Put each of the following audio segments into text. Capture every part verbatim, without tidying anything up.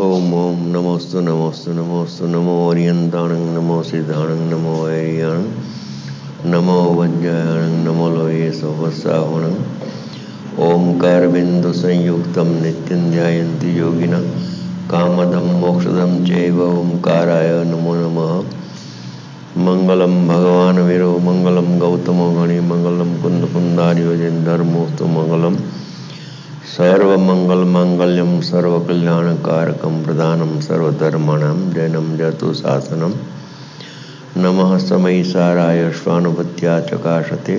ओम ओम नमोस्तु नमोस्तु नमोस्तु नमो ओरियंताणं नमो सिद्धाणं नमो वैरियाणं नमो वज्रायणं नमो लोये सोवस्साहुणं ओंकारबिंदु संयुक्तं नित्यं ध्यायन्ति योगिनः कामदं मोक्षदं चैव ओंकाराय नमो नमः। मंगलम भगवान वीरो मंगलम गौतमो गणि मंगलम कुंद कुंदार्यो धर्मोस्तु मंगलम सर्वमंगल मांगल्यम सर्वकल्याणकारकम प्रधानम सर्वधर्माणां जैनम जतु शासनम नमः समयिसाराय स्वानुभूत्या चकाशते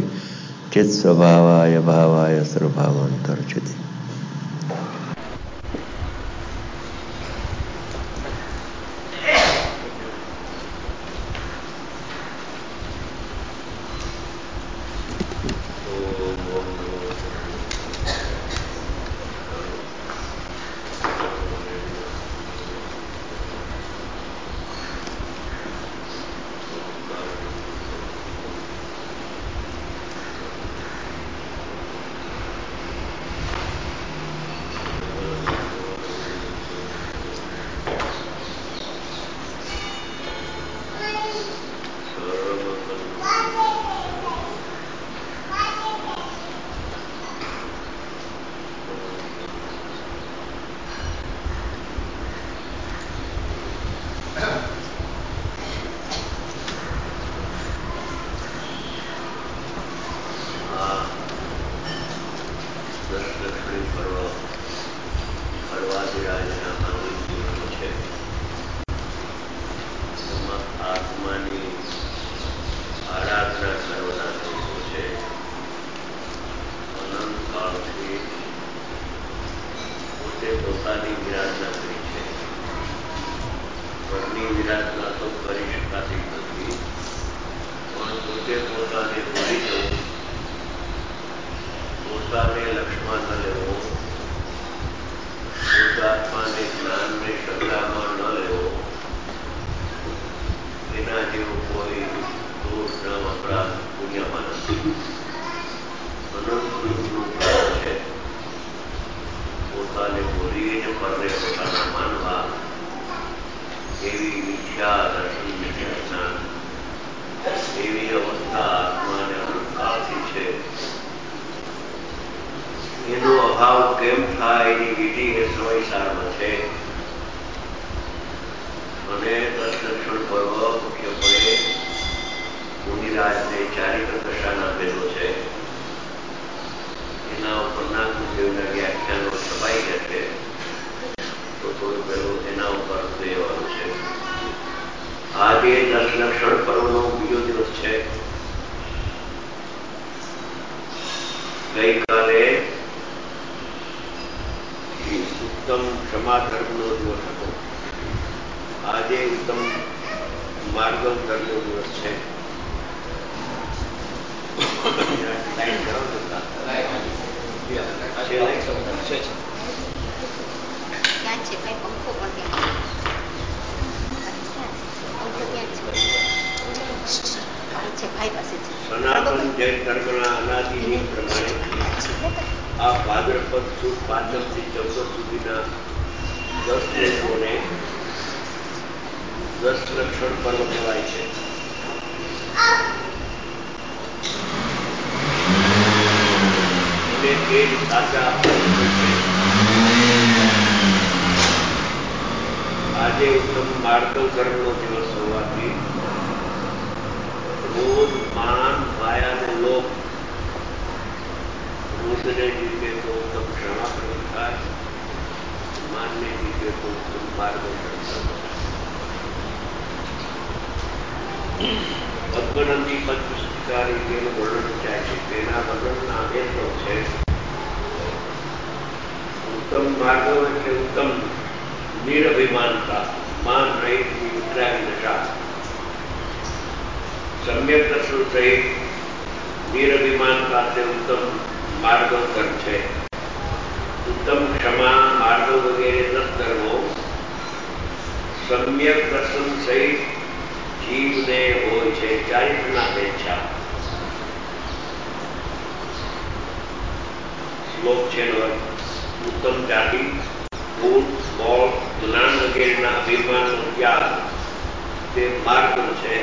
चित्स्वभावाय भावाय सर्वभावान्तर्चिते। શ્લોક છે. ઉત્તમ જાતિ, ગુણ, બળ, જ્ઞાન વગેરેના અભિમાનનો ત્યાગ તે માર્ગ છે.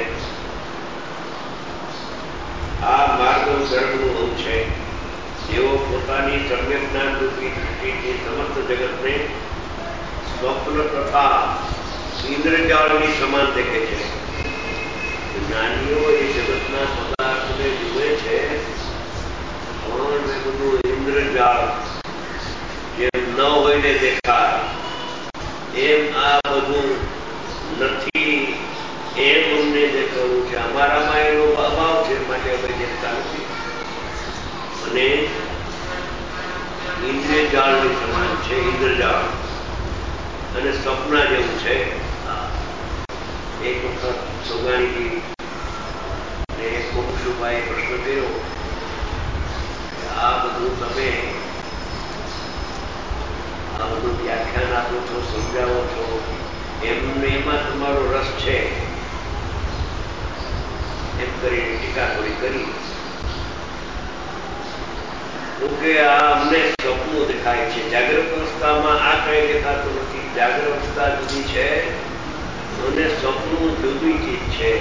આ માર્ગ ધર્મનું અંગ છે. જેઓ પોતાની સમ્યક જ્ઞાન રૂપી દૃષ્ટિથી સમસ્ત જગતને સ્વપ્ન તથા ઇન્દ્રજાળની સમાન દેખે છે. જ્ઞાનીઓ એ જગતના પદાર્થને જુએ છે, પણ એ બધું ઇન્દ્રજાળ જેમ ન હોઈને દેખાય એમ આ બધું નથી એમ અમને દેખાવું છે. અમારામાં એનો અભાવ છે માટે અમે દેખતા નથી. અને ઇન્દ્રજાળની સમાન છે. ઇન્દ્રજાળ અને સપના જેવું છે. એક વખત સોગાણીજી ને કોમશુભાઈએ પ્રશ્ન કર્યો, આ બધું તમે આ બધું વ્યાખ્યાન આપો છો, સમજાવો છો, એમને એમાં તમારો રસ છે એમ કરીને ટીકા થોડી કરી. તો કે આ અમને સપનું દેખાય છે. જાગ્રત અવસ્થામાં આ કઈ દેખાતું નથી. જાગ્રત અવસ્થા જુદી છે અને સપનું જુદી ચીજ છે.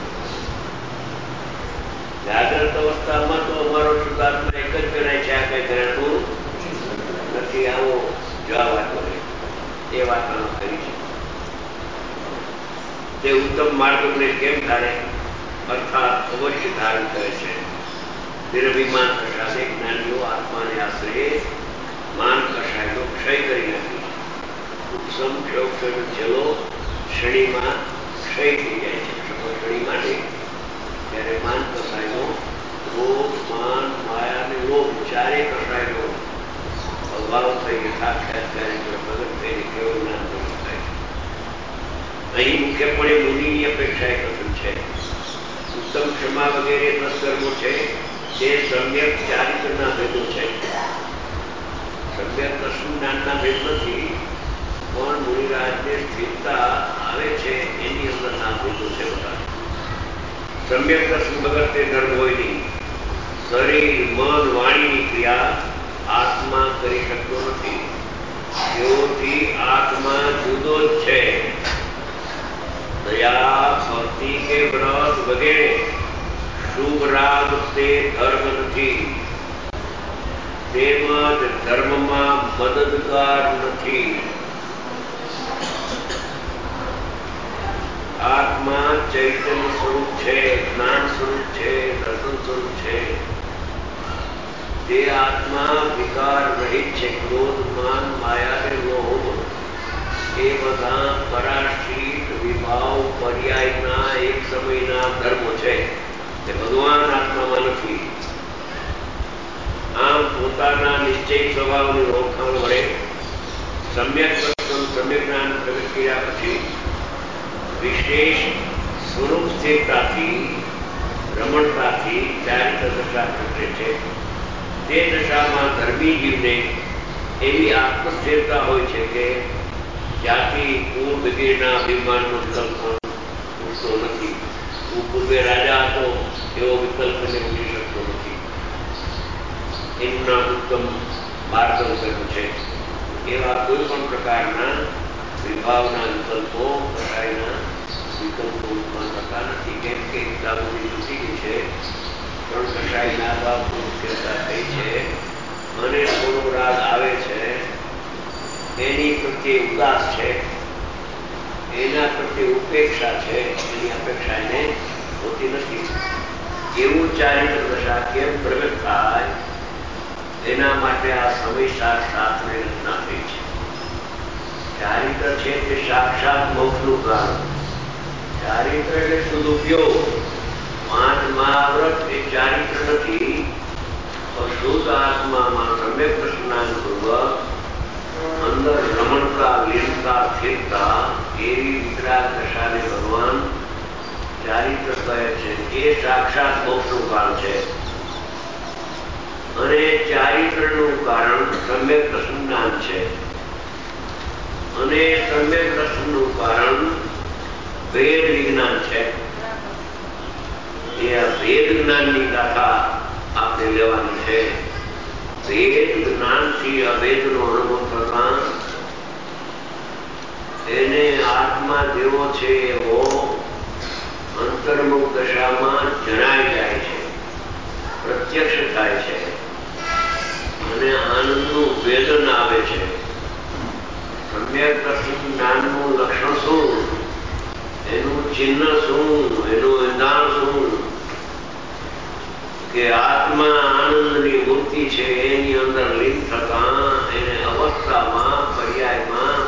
જાગ્રત અવસ્થામાં તો અમારો શુદ્ધાત્મા એક જ ગણાય છે. આ કઈ ગણાતું નથી. આવો જવાબ આપ્યો એ વાત કરી છે. તે ઉત્તમ માર્ગને કેમ ધારે અર્થાત અવશ્ય ધારણ કરે છે. નિરભિમાન પ્રસાદે જ્ઞાનીઓ આત્માને આશ્રય માન કષાયનો ક્ષય કરી નાખી છે. ઉપસમ ક્ષોક્ષણ છેલ્લો શ્રેણીમાં ક્ષય થઈ જાય છે. ક્ષણીમાં નહીં. ત્યારે માન કષાયનો ક્રોધ, માન, માયા અને લોભ ચારે કષાયનો અભાવ થઈ સાક્ષાત્કારી પ્રગટ થઈને કેવળ જ્ઞાન પ્રગટ થાય છે. અહીં મુખ્યપણે મુનિની અપેક્ષા એક કથન છે. ઉત્તમ ક્ષમા વગેરે દસ કર્મો છે તે સમ્યક ચારિત્રના ભેદો છે. સમ્યક દર્શન જ્ઞાનના ભેદ નથી, પણ મુનિરાજને સ્થિરતા આવે છે એની અંદરના ભેદો છે બધા. સમ્યક દર્શન વગર તે ધર્મ હોય નહીં. શરીર, મન, વાણીની ક્રિયા આત્મા કરી શકતો નથી. તેઓથી આત્મા જુદો જ છે. દયા, ભક્તિ કે વ્રત વગેરે શુભ રાગ તે ધર્મ નથી. તેમજ ધર્મમાં મદદગાર નથી. આત્મા ચૈતન્ય સ્વરૂપ છે, જ્ઞાન સ્વરૂપ છે, દર્શન સ્વરૂપ છે. તે આત્મા વિકાર રહિત છે. ક્રોધ, માન, માયા અને લોભ એ બધા પરાશ્રિત વિભાવ પર્યાયના એક સમયના ધર્મો છે. તે ભગવાન આત્મામાં નથી. આમ પોતાના નિશ્ચય સ્વભાવની ઓળખાણ વડે સમ્યક દર્શન, સમ્યક જ્ઞાન પ્રગટ કર્યા પછી વિશેષ સ્વરૂપ સ્થિરતાથી, રમણતાથી ચારિત્ર દશા પ્રગટે છે. તે દશામાં ધર્મી જીવને એવી આત્મસ્થિરતા હોય છે કે જાતિ, કુળ વગેરેના અભિમાનનો વિકલ્પ ઉઠતો નથી. હું પૂર્વે રાજા હતો એવો વિકલ્પને ઉઠી શકતો નથી. એનું નામ ઉત્તમ માર્ગદર્શન છે. એવા કોઈ પણ પ્રકારના વિભાવના વિકલ્પો, કસાયના વિકલ્પો ઉત્પન્ન થતા નથી. કેમ કે દારૂની તૂટી ગઈ છે, ત્રણ કસાયના અભાવ સ્થિરતા થઈ છે અને થોડો રાગ આવે છે. એની પ્રત્યે ઉદાસ છે, એના પ્રત્યે ઉપેક્ષા છે. એની અપેક્ષા એને હોતી નથી. એવું ચારિત્ર દશા કેમ પ્રગટ થાય એના માટે આ સમય શાસ્ત્રની રચના થઈ છે. ચારિત્ર છે તે સાક્ષાત મોક્ષનું કારણ. ચારિત્ર એટલે શુદ્ધ ઉપયોગ. પાંચ મહાવ્રત એ ચારિત્ર નથી, પણ શુદ્ધ આત્મામાં સમ્યક સ્નાન પૂર્વક અંદર રમણતા, લીનતા, સ્થિરતા એવી વિતરાગ દશાને ભગવાન ચારિત્ર કહે છે. એ સાક્ષાત મોક્ષનું કારણ છે. અને ચારિત્રનું કારણ સમ્યક દર્શન જ્ઞાન છે. અને સમ્યક દર્શનનું કારણ ભેદ વિજ્ઞાન છે. એ આ ભેદ જ્ઞાનની ગાથા આપણે લેવાની છે. ભેદ જ્ઞાનથી અભેદનો અનુભવ થતા એને આત્મા જેવો છે એવો અંતર્મુખ દશામાં જણાઈ જાય છે, પ્રત્યક્ષ થાય છે અને આનંદનું વેદન આવે છે. સમ્યક દર્શન જ્ઞાનનું લક્ષણ શું, એનું ચિહ્ન શું, એનું વિધાન શું? કે આત્મા આનંદની મૂર્તિ છે, એની અંદર લીન થતા એને અવસ્થામાં પર્યાયમાં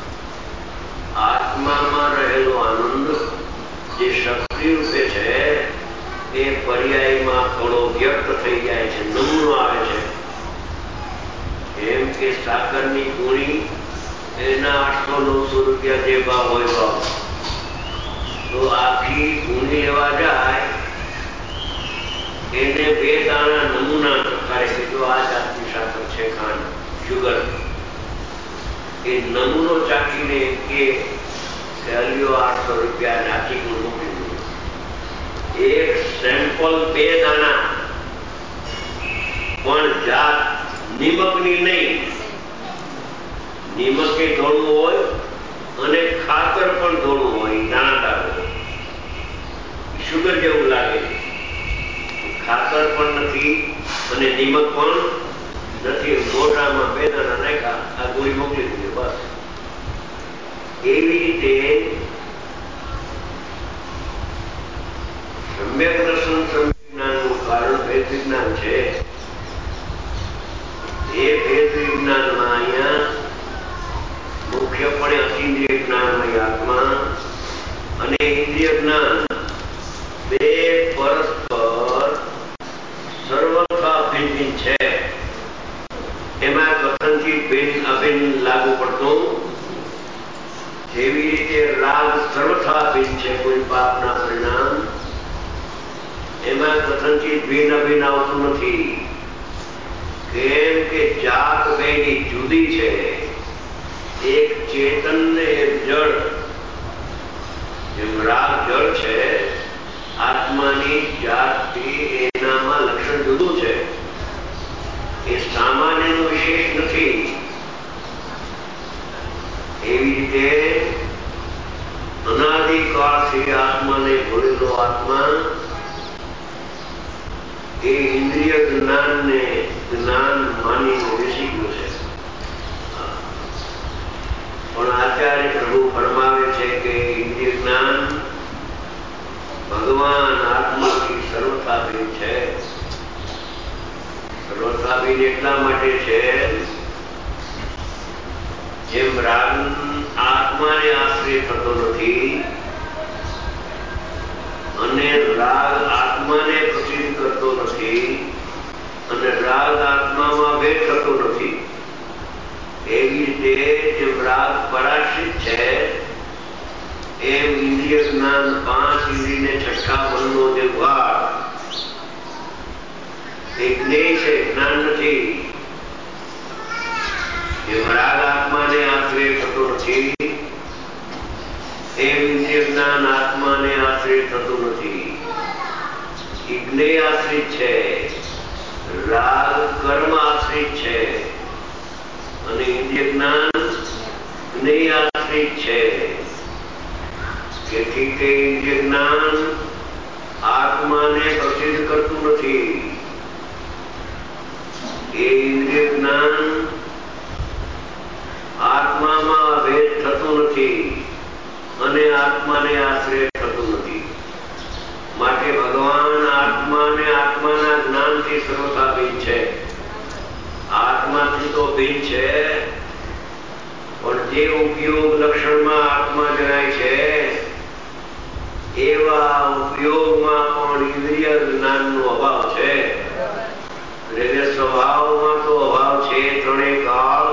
આત્મામાં રહેલો આનંદ જે શક્તિ રૂપે છે એ પર્યાયમાં થોડો વ્યક્ત થઈ જાય છે, નમૂનો આવે છે. એમ કે સાકરની ગુણી એના આઠસો નવસો રૂપિયા જે ભાવ હોય ભાવ, તો આખી ગુણી લેવા જાય એને બે દાણા નમૂના ચખાડે કે જો આ જાતની સાકર છે, ખાંડ, શુગર. એ નમૂનો ચાખીને કે અલ્યો આઠસો રૂપિયા આખી ગુણ મોકલી દો. એક સેમ્પલ બે દાણા, પણ જાત નિમકની નહીં. નિમકે ધોળું હોય અને ખાતર પણ ધોળું હોય, દાણાદાર હોય, શુગર જેવું લાગે. ખાતર પણ નથી અને નિમક પણ નથી. મોઢામાં બે દાણા નાખ્યા, આ ગોળી મોકલી દીધી, બસ. એવી રીતે સમ્યક દર્શન સમ્યક જ્ઞાનનું કારણ ભેદ વિજ્ઞાન છે. એ ભેદ વિજ્ઞાનમાં અહીંયા મુખ્યપણે અતિન્દ્રિય જ્ઞાનમય આત્મા અને ઇન્દ્રિય જ્ઞાન બે પરસ્પર સર્વથા ભિન્ન છે. એમાં કથનથી ભિન્ન અભિન્ન લાગુ પડતું. જેવી રીતે રાગ સર્વથા ભિન્ન છે કોઈ પાપના પરિણામ, એમાં કથનથી ભિન્ન અભિન્ન આવતું નથી. કેમ કે જાત બેની જુદી છે. એક ચેતન ને એક જળ. જેમ રાગ જળ છે, આત્માની જાતથી એનામાં લક્ષણ જુદું છે. એ સામાન્યનો વિશેષ નથી. એવી રીતે અનાદિકાળથી આત્માને ભોળેલો આત્મા એ ઇન્દ્રિય જ્ઞાનને જ્ઞાન માનીને બેસી ગયો છે. પણ આચાર્ય પ્રભુ ફરમાવે છે કે ઇન્દ્રિય જ્ઞાન ભગવાન આત્માથી સર્વથાભિન્ન છે. સર્વથાભિન્ન એટલા માટે છે, જેમ રાગ આત્માને આશ્રય થતો નથી અને રાગ આત્માને પ્રસિદ્ધ કરતો નથી અને રાગ આત્મામાં ભેદ થતો નથી. એવી રીતે જેમ રાગ પરાશ્રિત છે, એમ ઇન્દ્રિય જ્ઞાન પાંચ ઇન્દ્રિયને છઠ્ઠા મનનો જે ભાગ એ જ્ઞેય છે, જ્ઞાન નથી. જેમ રાગ આત્માને આશ્રય થતો નથી, એમ ઇન્દ્રિય જ્ઞાન આત્માને આશ્રય થતું નથી. જ્ઞેય આશ્રિત છે, રાગ કર્મ આશ્રિત છે અને ઇન્દ્રિય જ્ઞાન જ્ઞેય આશ્રિત છે. તેથી તે ઇન્દ્રિય જ્ઞાન આત્માને પ્રસિદ્ધ કરતું નથી. એ ઇન્દ્રિય જ્ઞાન આત્મામાં ભેદ થતું નથી અને આત્માને આશ્રય થતું નથી. માટે ભગવાન આત્માને આત્માના જ્ઞાનથી સર્વથા ભિન્ન છે. આત્માથી તો ભિન્ન છે, પણ જે ઉપયોગ લક્ષણમાં આત્મા જણાય છે, એવા ઉપયોગમાં પણ ઇન્દ્રિય જ્ઞાનનો અભાવ છે. એટલે સ્વભાવમાં તો અભાવ છે ત્રણેય કાળ,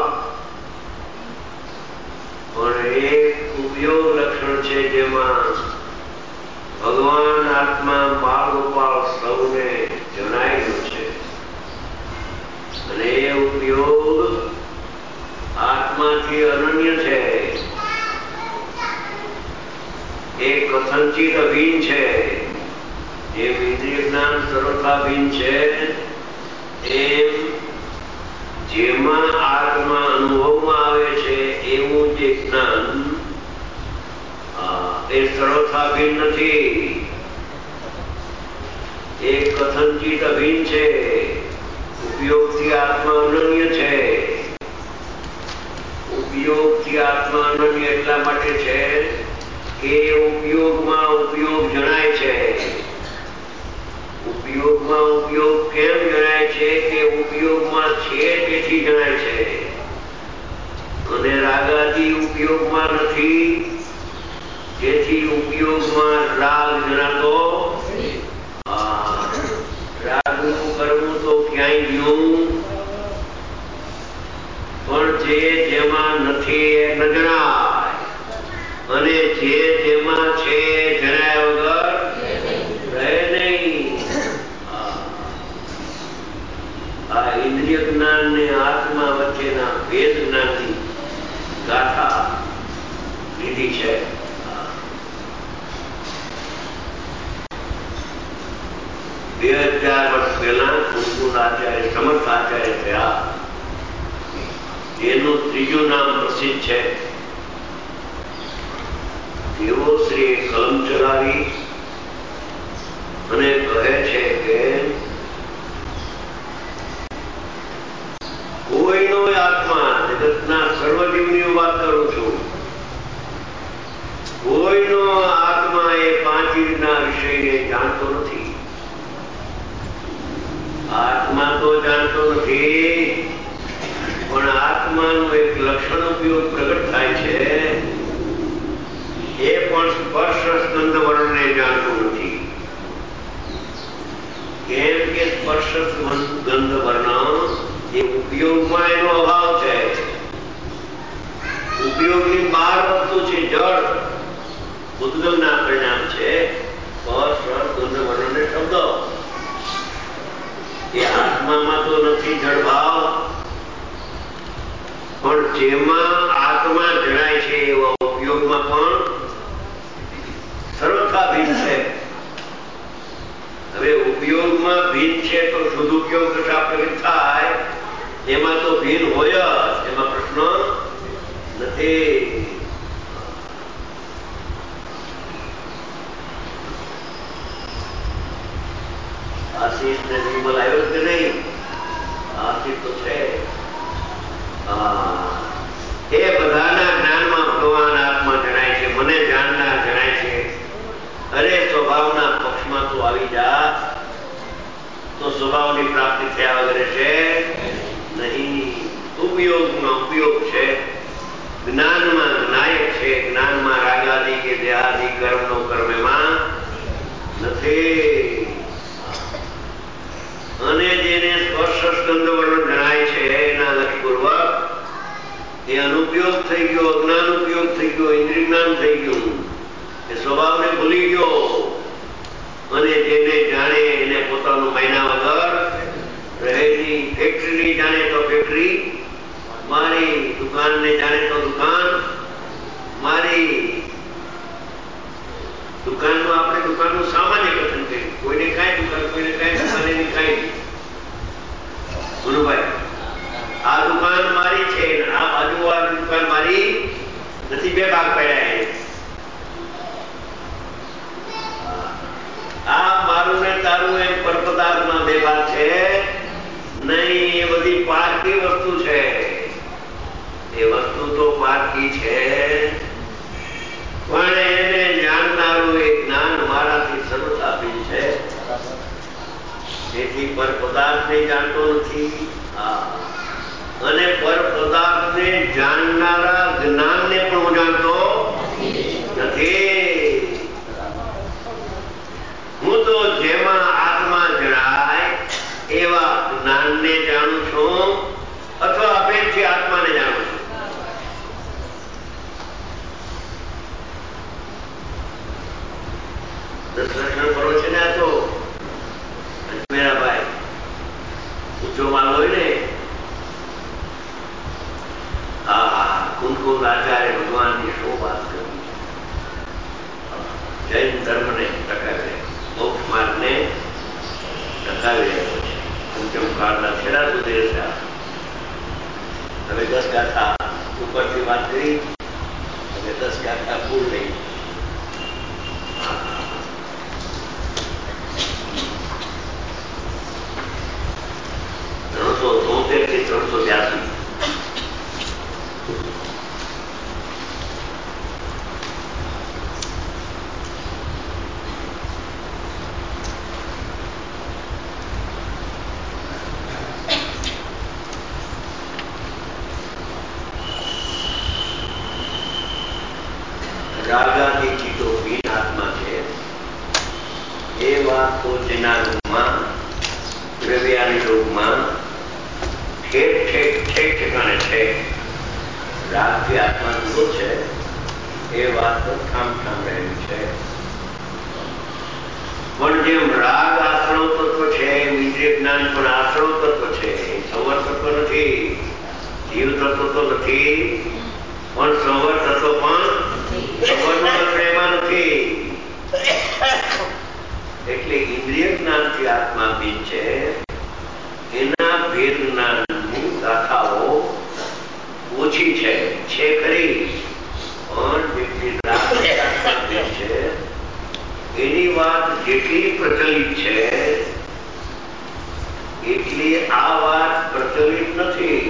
પણ એક ઉપયોગ લક્ષણ છે જેમાં ભગવાન આત્મા બાળ ગોપાળ સૌને જણાયેલો છે. અને એ ઉપયોગ આત્માથી અનન્ય છે. એ કથનચિત અભિન્ન છે. એમ ઇન્દ્રિય જ્ઞાન સર્વથા ભિન્ન છે, એમ જેમાં આત્મા અનુભવમાં આવે છે એવું જે જ્ઞાન એ સર્વથા ભિન્ન નથી. એ કથનચિત અભિન્ન છે. ઉપયોગથી આત્મા અનન્ય છે. ઉપયોગથી આત્મા અનન્ય એટલા માટે છે કે ઉપયોગમાં ઉપયોગ જણાય છે. ઉપયોગમાં ઉપયોગ કેમ જણાય છે કે ઉપયોગમાં છે તેથી જણાય છે. અને રાગાદી ઉપયોગમાં નથી, તેથી ઉપયોગમાં રાગ જણાતો. રાગનું કરવું તો ક્યાંય ગયું, પણ જે જેમાં નથી એ ન જણાય, અને જે જેમાં છે જણાયા વગર રહે નહીં. આ ઇન્દ્રિય જ્ઞાન ને આત્મા વચ્ચેના ભેદ જ્ઞાનની ગાથા લીધી છે. બે હજાર વર્ષ પહેલા મુકુંદ આચાર્ય સમર્થ આચાર્ય થયા. એનું ત્રીજું નામ પ્રસિદ્ધ છે. તેઓ શ્રી કલમ ચલાવી અને કહે છે કે કોઈનો આત્મા, જગતના સર્વજીવની વાત કરું છું, કોઈનો આત્મા એ પાંચ ઇન્દ્રિયના વિષયને જાણતો નથી. આત્મા તો જાણતો નથી, પણ આત્માનું એક લક્ષણ ઉપયોગ પ્રગટ થાય છે. એ પણ સ્પર્શ સ્કંદ વર્ણને જાણતું નથી. કેમ કે સ્પર્શ ગંધ વર્ણ એ ઉપયોગમાં એનો અભાવ છે. ઉપયોગની બાર વસ્તુ છે. જળ ઉદ્ગમના પરિણામ છે. સ્પર્શ ગંધ વર્ણ ને શબ્દ એ આત્મામાં તો નથી જળ ભાવ, પણ જેમાં આત્મા જણાય છે એવા ઉપયોગમાં પણ સર્વથા ભિન્ન છે. હવે ઉપયોગમાં ભિન્ન છે તો શુદ્ધ ઉપયોગ કશા પ્રગટ થાય, એમાં તો ભિન્ન હોય જ, એમાં પ્રશ્ન નથી. આશીષ ને નિર્મલ આવ્યો કે નહીં? આશીષ તો છે. એ બધાના જ્ઞાનમાં ભગવાન આત્મા જણાય છે, મને જાણનાર જણાય છે. અરે સ્વભાવના પક્ષમાં તો આવી જા તો સ્વભાવની પ્રાપ્તિ થયા વગર છે નહીં. ઉપયોગમાં ઉપયોગ છે, જ્ઞાનમાં જ્ઞાયક છે. જ્ઞાનમાં રાગાદી કે દેહાદી કર્મનો કર્મ એમાં નથી. અને જેને સ્પર્શ સ્કંદ વર્ણ જણાય છે એના લક્ષપૂર્વક એ અનુપયોગ થઈ ગયો, અજ્ઞાન ઉપયોગ થઈ ગયો, ઇન્દ્રિય જ્ઞાન થઈ ગયું. એ સ્વભાવને ભૂલી ગયો. અને જેને જાણે એને પોતાનું મહિના વગર રહેલી ફેક્ટરી જાણે તો ફેક્ટરી મારી, દુકાનને જાણે તો દુકાન મારી. દુકાનમાં આપણે દુકાનનું સામાન્ય કથન કર્યું. કોઈને કાંઈ દુકાન, કોઈને કાંઈ દુકાન, એની કાંઈ ગુરુભાઈ આ દુકાન મારી છે, આ બાજુવાળી દુકાન મારી નથી. બે ભાગ પડ્યા. આ મારું ને તારું એમ પરપદાર્થમાં બે ભાગ છે નહીં. એ બધી પારકી વસ્તુ છે. એ વસ્તુ તો પારકી છે, પણ એને જાણનારું એ જ્ઞાન મારાથી સર્વથા ભિન્ન છે. તેથી પર પદાર્થને જાણતો નથી. અને પર પદાર્થને જાણનારા જ્ઞાનને પણ હું જાણતો નથી. હું તો જેમાં આત્મા જણાય એવા જ્ઞાનને જાણું છું, અથવા અપેક્ષિત આત્માને જાણું છું. દર્શન કરો છે ને આ તો મેરા ભાઈ ઊંચો માલ હોય ને, હા હા કુંદ કુંદ આચાર્ય ભગવાનની શું વાત કરી. જૈન ધર્મને ટકાવી, મોક્ષ માર્ગને ટકાવી રહ્યો છે. પંચમ કાળના છેલ્લા સુધી રહેશે. હવે દસ ગાથા ઉપરથી વાત કરી, હવે દસ ગાથા પૂર નહીં. રાગાથી ચીતો ભીન આત્મા છે એ વાત તો જેના રૂપમાં દ્રવ્યાની રૂપમાં ઠેક ઠેક ઠેક ઠેકાણે છે. રાગથી આત્મા જુદો છે એ વાત તો ઠામ ઠામ રહેલી છે. પણ જેમ રાગ આશ્રવ તત્વ છે એમ ઇન્દ્રિય જ્ઞાન પણ આશ્રવ તત્વ છે. સંવર તત્વ નથી, જીવ તત્વ તો નથી, પણ સંવર તત્વ પણ સંવરનું લક્ષણ એમાં નથી. એટલે ઇન્દ્રિય જ્ઞાનથી આત્મા ભીન છે. એના ભેદ જ્ઞાનની ગાથાઓ ઓછી છે છે ખરી, પણ જેટલી રાગથી આત્મા ભીન છે એની વાત જેટલી પ્રચલિત છે એટલી આ વાત પ્રચલિત નથી.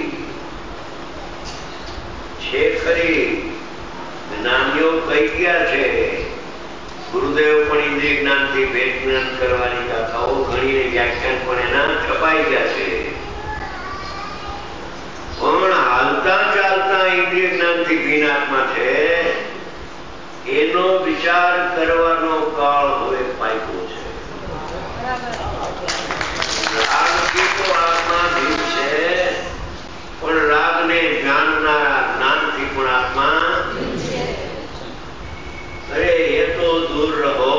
છે ખરી, જ્ઞાનીઓ કહી ગયા છે. ગુરુદેવ પણ ઇન્દ્રિય જ્ઞાનથી ભેદ જ્ઞાન કરવાની ગાથાઓ ઘણી વ્યાખ્યાન પણ એના છપાઈ ગયા છે. પણ હાલતા ચાલતા ઇન્દ્રિય જ્ઞાનથી ભીન આત્મા છે એનો વિચાર કરવાનો કાળ હવે પાક્યો છે. રાગથી તો આત્મા ભીન છે, પણ રાગને જાણનારા જ્ઞાનથી પણ આત્મા. અરે એ તો દૂર રહો.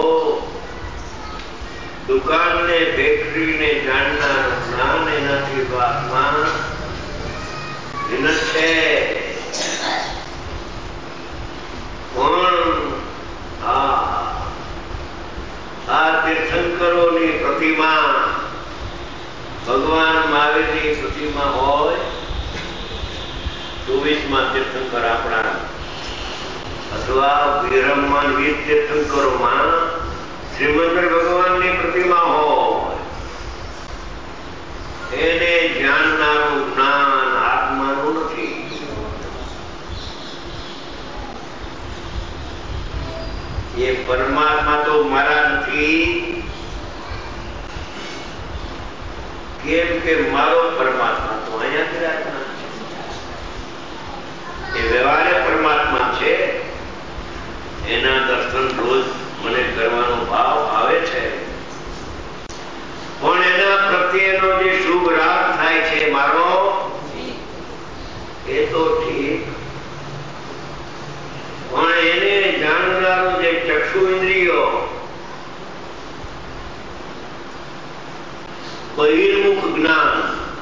દુકાનને ફેક્ટરીને જાણનાર જ્ઞાન એનાથી તો આત્મા ભીન છે. પણ આ તીર્થંકરોની પ્રતિમા ભગવાન મહાવીરની પ્રતિમા હોય, ચોવીસમાં તીર્થંકર આપણા અથવા વિરમમાં વીસ તીર્થંકરોમાં શ્રીમંદર ભગવાનની પ્રતિમા હોય, એને જાણનારું જ્ઞાન આત્માનું નથી. એ પરમાત્મા તો મારા નથી, કેમ કે મારો પરમાત્મા તો અહીંયા બિરાજમાન છે. એ વ્યવહારે પરમાત્મા છે. એના દર્શન રોજ મને કરવાનો ભાવ આવે છે, પણ એના પ્રત્યેનો જે શુભ રાગ થાય છે મારો, એ તો ઠીક, પણ એને જાણનારું જે ચક્ષુ ઇન્દ્રિયો બહિર્મુખ જ્ઞાન,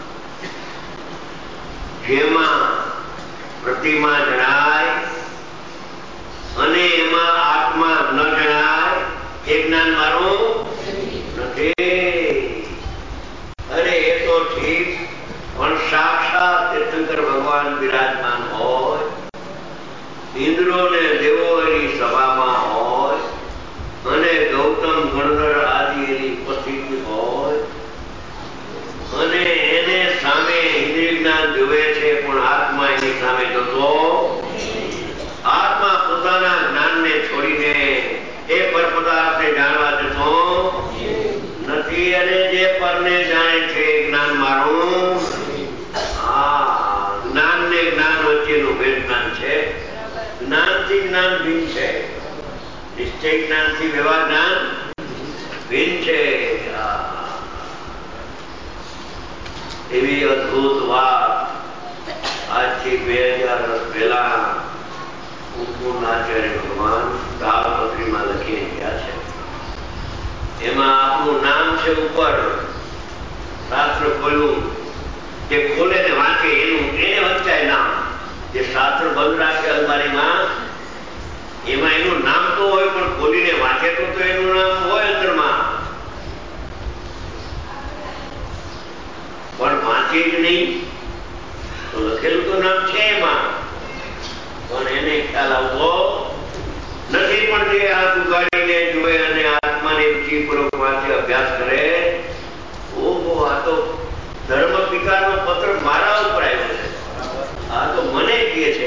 જેમાં પ્રતિમા જણાય અને એમાં આત્મા ન જણાય, એ જ્ઞાન મારું નથી. અરે એ તો ઠીક, પણ સાક્ષાત તીર્થંકર ભગવાન બિરાજમાન હોય, ઇન્દ્રો ને દેવો એની સભામાં હોય અને ગૌતમ ગણધર આદિ એની ઉપસ્થિતિ હોય અને એને સામે ઇન્દ્રિય જ્ઞાન જોવે છે, પણ આત્મા એની સામે જોતો. આત્મા પોતાના જ્ઞાનને છોડીને એ પર પદાર્થને જાણવા જતો નથી. અને જે પરને જાણે છે એ જ્ઞાન મારું. હા, જ્ઞાન ને જ્ઞાન વચ્ચેનું ભેદ જ્ઞાન છે. જ્ઞાનથી જ્ઞાન ભીન છે, નિશ્ચય જ્ઞાનથી વ્યવહાર જ્ઞાન ભીન છે. એવી અદભુત વાત આજથી બે હજાર વર્ષ પહેલા આચાર્ય ભગવાન તાલપત્રીમાં લખીને ગયા છે. એમાં આપનું નામ છે ઉપર, શાસ્ત્ર ખોલ્યું કે ખોલે ને વાંચે એનું એને વંચાય નામ. જે શાસ્ત્ર બંધ રાખે અલમારીમાં એમાં એનું નામ તો હોય, પણ ખોલીને વાંચે તો તો એનું નામ હોય અંદરમાં, પણ વાંચે જ નહીં તો લખેલું તો નામ છે એમાં, પણ એને ખ્યાલ આવતો નથી. પણ જે હાથ ઉગાડીને જોવે અને આત્માને રુચિપૂર્વક વાંચે, અભ્યાસ કરે, ઓહો આ તો ધર્મ પિતાનો પત્ર મારા ઉપર આવ્યો છે, આ તો મને કહે છે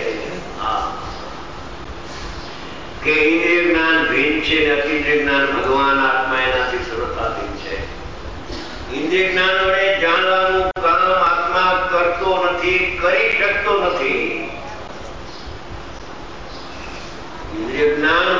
કે ઇન્દ્રિય જ્ઞાન ભીન છે, અતિન્દ્રિય જ્ઞાન ભગવાન આત્મા એનાથી સરળતાથી છે. ઇન્દ્રિય જ્ઞાન વડે જાણવાનું કામ આત્મા કરતો નથી, કરી શકતો નથી. ઇન્દ્રિય જ્ઞાન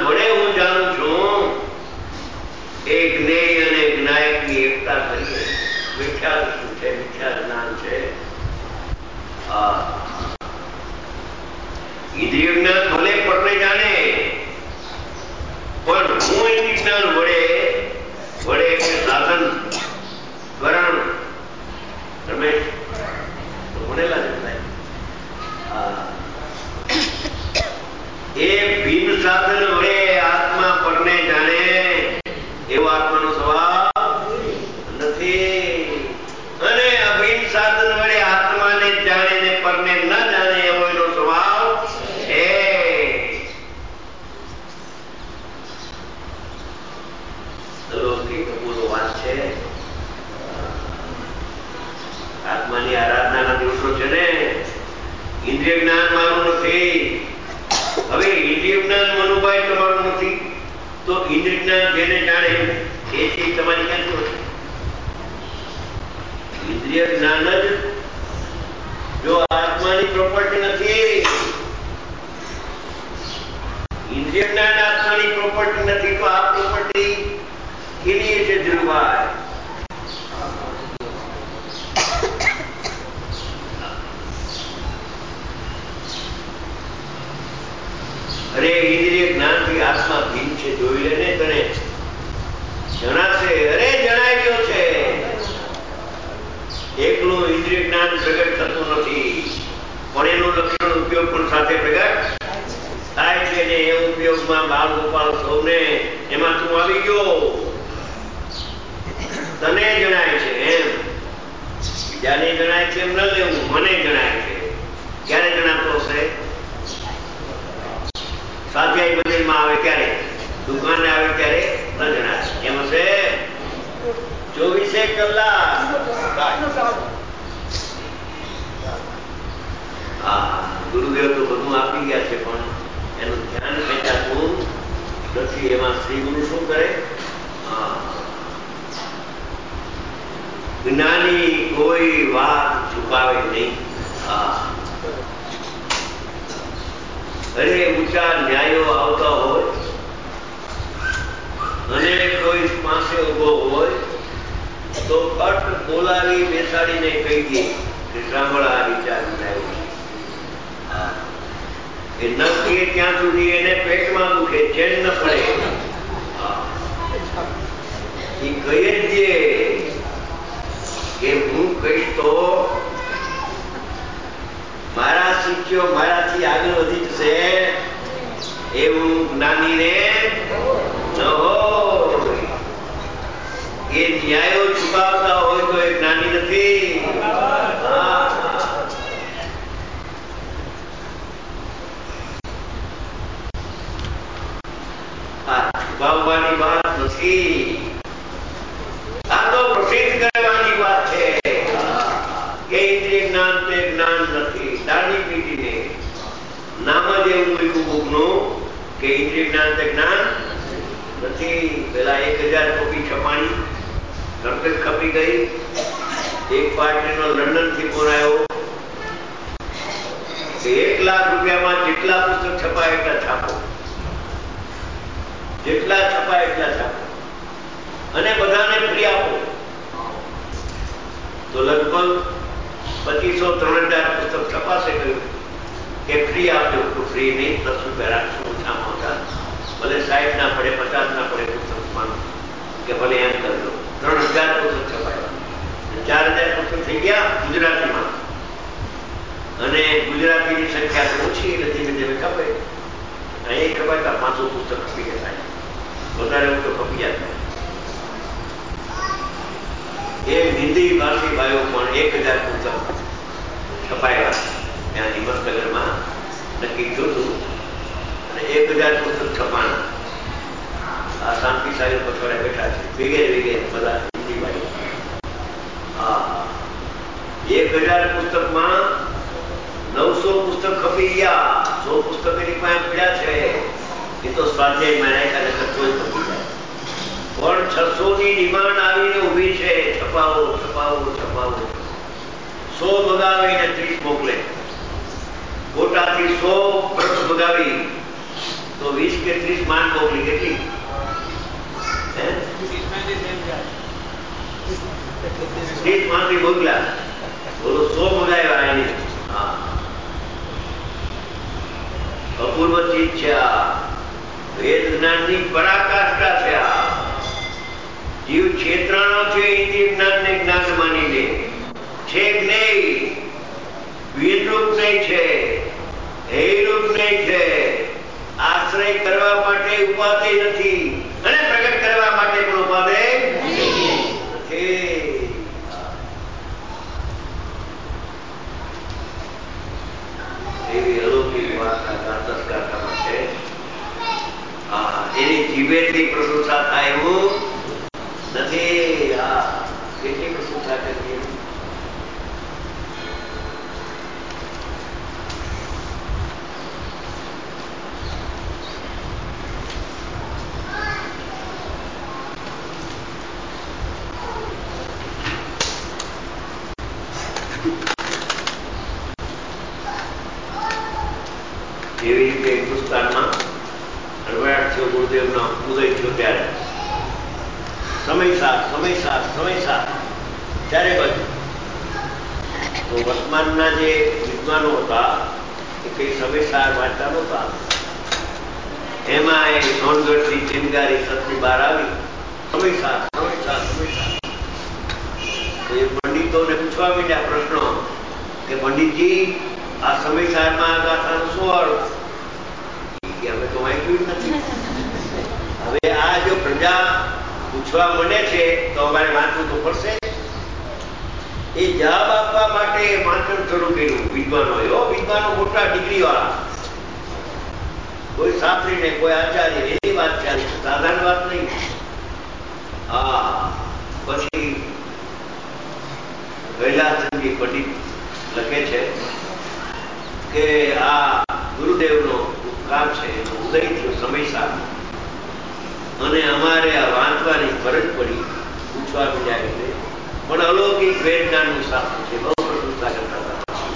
ઇન્દ્રિય જ્ઞાન ભલે પરને જાણે, પણ હું ઇન્દ્રિય જ્ઞાન વડે વડે એટલે સાધન કરણ રમેશ તો ભણેલા જ થાય. એ ભિન્ન સાધન વડે આત્મા પરને જાણે એવો આત્માનો સ્વભાવ નથી. અને અભિન્ન સાધન વડે આત્માને જાણે ને પરને ન જાણે એવો એનો સ્વભાવ છે. વાત છે. આત્માની આરાધનાના દિવસો છે ને. ઇન્દ્રિય જ્ઞાન મારું નથી. હવે ઇન્દ્રિય જ્ઞાન મનુભાઈ તમારું નથી તો ઇન્દ્રિય જ્ઞાન જેને જાણે એ ચીજ તમારી ક્યાંથી હોય? ઇન્દ્રિય જ્ઞાન જ જો આત્માની પ્રોપર્ટી નથી, ઇન્દ્રિય જ્ઞાન આત્માની પ્રોપર્ટી નથી તો આ પ્રોપર્ટી કેની છે ધીરુભાઈ? અરે ઇન્દ્રિય જ્ઞાનથી આત્મા ભિન્ન છે જોઈ લે ને તને જણાશે. અરે જણાઈ ગયો છે. એકલું ઇન્દ્રિય જ્ઞાન પ્રગટ થતું નથી પણ એનું લક્ષણ ઉપયોગ પણ સાથે પ્રગટ થાય છે ને એ ઉપયોગમાં બાળ ગોપાલ સૌને એમાં તું આવી ગયો તને જણાય છે એમ. બીજાને જણાય છે એમ ન લેવું, મને જણાય છે. ક્યારે જણાતો હશે? સ્વાધ્યાય મંદિરમાં આવે ત્યારે, દુકાને આવે ત્યારે ન જણાય એમ હશે. ચોવીસે કલાક હા ગુરુદેવ તો બધું આપી ગયા છે પણ એનું ધ્યાન ખેંચાતું નથી. એમાં શ્રી ગુરુ શું કરે? જ્ઞાની કોઈ વાત છુપાવે નહીં. હા અરે ઊંચા ન્યાયો આવતા હોય અને કોઈ પાસે ઉભો હોય તો કટ બોલાવી બેસાડીને કહી દે કે સાંભળા વિચાર આવ્યો છે. એ ન કહે ત્યાં સુધી એને પેટમાં દુખે, ચેન ન પડે. એ કહી જ દે કે હું કહીશ તો મારા શિષ્યો મારાથી આગળ વધી જશે એવું જ્ઞાનીને ન હોય. એ ન્યાયો છુપાવતા હોય તો એ જ્ઞાની નથી. છુપાવવાની વાત નથી, આ તો પ્રસિદ્ધ કરવાની વાત છે કે ઇન્દ્રિય જ્ઞાન તે જ્ઞાન નથી. દાઢી પીટીને નામ જ એવું મૂક્યું બુકનું કે ઇન્દ્રિય જ્ઞાન તે જ્ઞાન નથી. પેલા એક હજાર કોપી છપાણી તરત જ ખપી ગઈ. એક પાર્ટીનો લંડન થી ફોન આવ્યો કે એક લાખ રૂપિયામાં જેટલા પુસ્તક છપાય એટલા છાપો, જેટલા છપાય એટલા છાપો અને બધાને ફ્રી આપો. તો લગભગ પચીસો ત્રણ હજાર પુસ્તક છપાશે. કહ્યું કે ફ્રી આપજો. તો ફ્રી નહીં, દસ રૂપિયા રાખશો ઓછામાં ઓછા, ભલે સાઈઠ ના પડે પચાસ ના પડે પુસ્તકમાં કે ભલે એમ કરજો. ત્રણ હજાર પુસ્તક છપાયા, ચાર હજાર પુસ્તક થઈ ગયા ગુજરાતીમાં અને ગુજરાતીની સંખ્યા ઓછી એટલે ધીમે ધીમે ખપે. અહીં ખપાતા પાંચસો પુસ્તક ખપી ગયા, વધારે હું તો ખપી જાય. એ હિન્દી ભાષી ભાઈઓ પણ એક હજાર પુસ્તક છપાયા ત્યાં હિંમતનગરમાં નક્કી જોતું અને એક હજાર પુસ્તક છપાણા. આ શાંતિ સાહેબ પછવાડે બેઠા છે વગેરે વગેરે બધા હિન્દી ભાઈઓ. હા એક હજાર પુસ્તકમાં નવસો પુસ્તક ખપી ગયા. સો પુસ્તક એની પાસે પડ્યા છે. એ તો સ્વાધ્યાયમાં રાખ્યા નકર કોઈ ખપી જાય. પણ છસો ની ડિમાન્ડ આવીને ઉભી છે. છપાવો છપાવો છપાવો. સો મગાવીને ત્રીસ મોકલે. કોટાથી સો પ્રત મગાવી તો વીસ કે ત્રીસ માંડ મોકલી. કેટલી? ત્રીસ માંથી મોકલ્યા. બોલો સો મગાવ્યા એને. હા અપૂર્વ ચીજ છે આ. વેદ જ્ઞાનની પરાકાષ્ઠા છે આ. જીવ ક્ષેત્રનો છે ઇન્દ્રિય જ્ઞાનને જ્ઞાન માનીને. છે નહીં, વિનરૂપ નહીં છે, હેયરૂપ નહીં છે. આશ્રય કરવા માટે ઉપાધિ નથી અને પ્રગટ કરવા માટે પણ ઉપાધિ નથી. એવી અલૌકિક વાત આ દ્વાદશ ગાથામાં છે. હા, એની જીભેથી પ્રશંસા થાય એવું નથી. હા, કેટલી પ્રશંસા કરીએ. એવી રીતે હિન્દુસ્તાનમાં અરવાડ થયો, ગુરુદેવનો ઉદય થયો ત્યારે સમય સાથ સમય સાથ સમય સાથ ચારે બાજુ. તો વર્તમાનના જે વિદ્વાનો હતા એ કઈ સમયસાર વાંચતા નહોતા. એમાં એ સોનગઢથી ચિનગારી સતની બહાર આવી સમય સાથ સમય સાથ સમય સાથ. એ પંડિતોને પૂછવા માંડ્યા પ્રશ્નો કે પંડિતજી આ સમયસારમાં આ ગાથાનો શું અર્થ? કે અમે તો વાંચ્યું જ નથી. હવે આ જો પ્રજા પૂછવા મળે છે તો અમારે વાંચવું તો પડશે. એ જવાબ આપવા માટે વાંચન શરૂ કર્યું વિદ્વાનો. એવો વિદ્વાનો મોટા ડિગ્રી વાળા, કોઈ શાસ્ત્રી ને કોઈ આચાર્ય, એની વાત ચાલી, સાધારણ વાત નહીં. હા, પછી કૈલાસચંદ્રજી પંડિત લખે છે કે આ ગુરુદેવનો ઉપકાર છે, એનો ઉદય થયો સમયસાર અને અમારે આ વાંચવાની ફરજ પડી. પૂછવા મળ્યા એટલે પણ અલૌકિક વેદનાનું શાસ્ત્ર છે, બહુ પ્રશંસા કરતા હતા.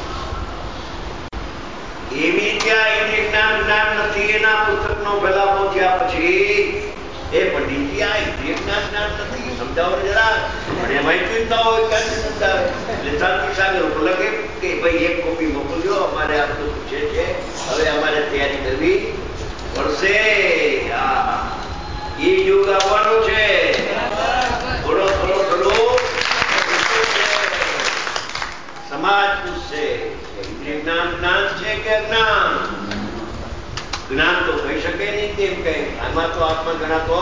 એવી ત્યાં ઇન્દ્રિય જ્ઞાન જ્ઞાન નથી એના પુસ્તકનો ફેલાવો થયા પછી એ પંડિતજી આ ઇન્દ્રિય જ્ઞાન જ્ઞાન નથી સમજાવો જરા. પણ એમાં ચિંતા હોય ક્યાંથી સમજાવે. એટલે શાંતિ સાગર ઉપર લખે કે ભાઈ એક કોપી મોકલજો, અમારે આ બધું પૂછે છે, હવે અમારે તૈયારી કરવી પડશે. હા, એ યુગ આવવાનો છે. થોડો થોડો થોડો સમાજ પૂછશે ઇન્દ્રિય જ્ઞાન જ્ઞાન છે કે અજ્ઞાન? જ્ઞાન તો કહી શકે નહીં. કેમ કે આમાં તો આત્મા ગણાતો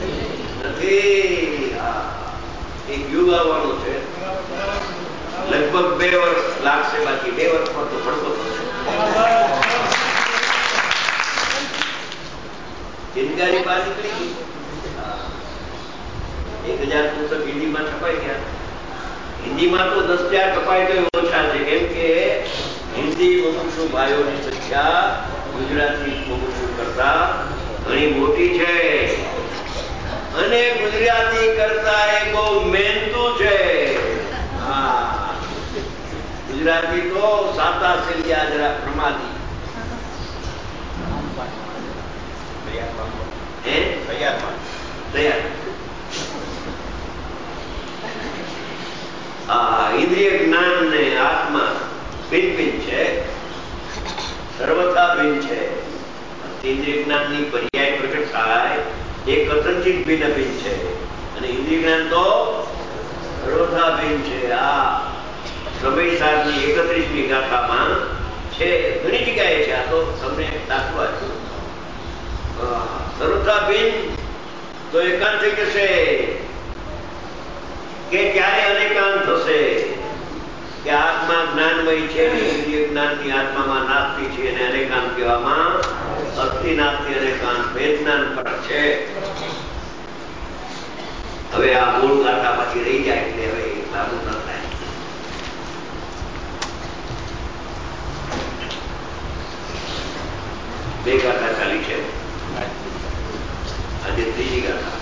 નથી. હા, એક યુગ આવવાનો છે. લગભગ બે વર્ષ લાગશે, બાકી બે વર્ષમાં તો ભણતો થશે. ચિનગારી બહાર નીકળી ગઈ. એક હજાર પુસ્તક હિન્દીમાં છપાઈ ગયા. હિન્દીમાં તો દસ હજાર છપાય તો ઓછા છે, કેમ કે હિન્દી મુમુક્ષુ ભાઈઓની સંખ્યા ગુજરાતી મુમુક્ષુ કરતા ઘણી મોટી છે અને ગુજરાતી કરતા એ બહુ મહેનતું છે. હા, ગુજરાતી તો સાતા સિલિયા જરા પ્રમાદી. હે તૈયાર તૈયાર. હા, ઇન્દ્રિય જ્ઞાન ને આત્મા ભિન્ન ભિન્ન છે, સર્વથા ભિન્ન છે. ઇન્દ્રિય જ્ઞાનની પર્યાય પ્રગટ થાય એ કથનચિત ભિન્ન ભિન્ન છે અને ઇન્દ્રિય જ્ઞાન તો સર્વથા ભિન્ન છે. આ સમયસારની એકત્રીસમી ગાથામાં છે, ઘણી જગ્યાએ છે. આ તો તમને દાખલો આપ્યો. સર્વથા ભિન્ન તો એકાંત થઈ જશે કે ક્યારે અનેકાંત થશે કે આત્મા જ્ઞાનમય છે, ઇન્દ્રિય જ્ઞાનની આત્મામાં નાસ્તિ છે અને અનેકાંત કહેવામાં અસ્થિ નાસ્તિ અનેકાંત ભેદ જ્ઞાન ફરક છે. હવે આ મૂળ ગાથા પછી રહી જાય એટલે હવે લાગુ ન થાય. બે ગાથા ચાલી છે, આજે ત્રીજી ગાથા.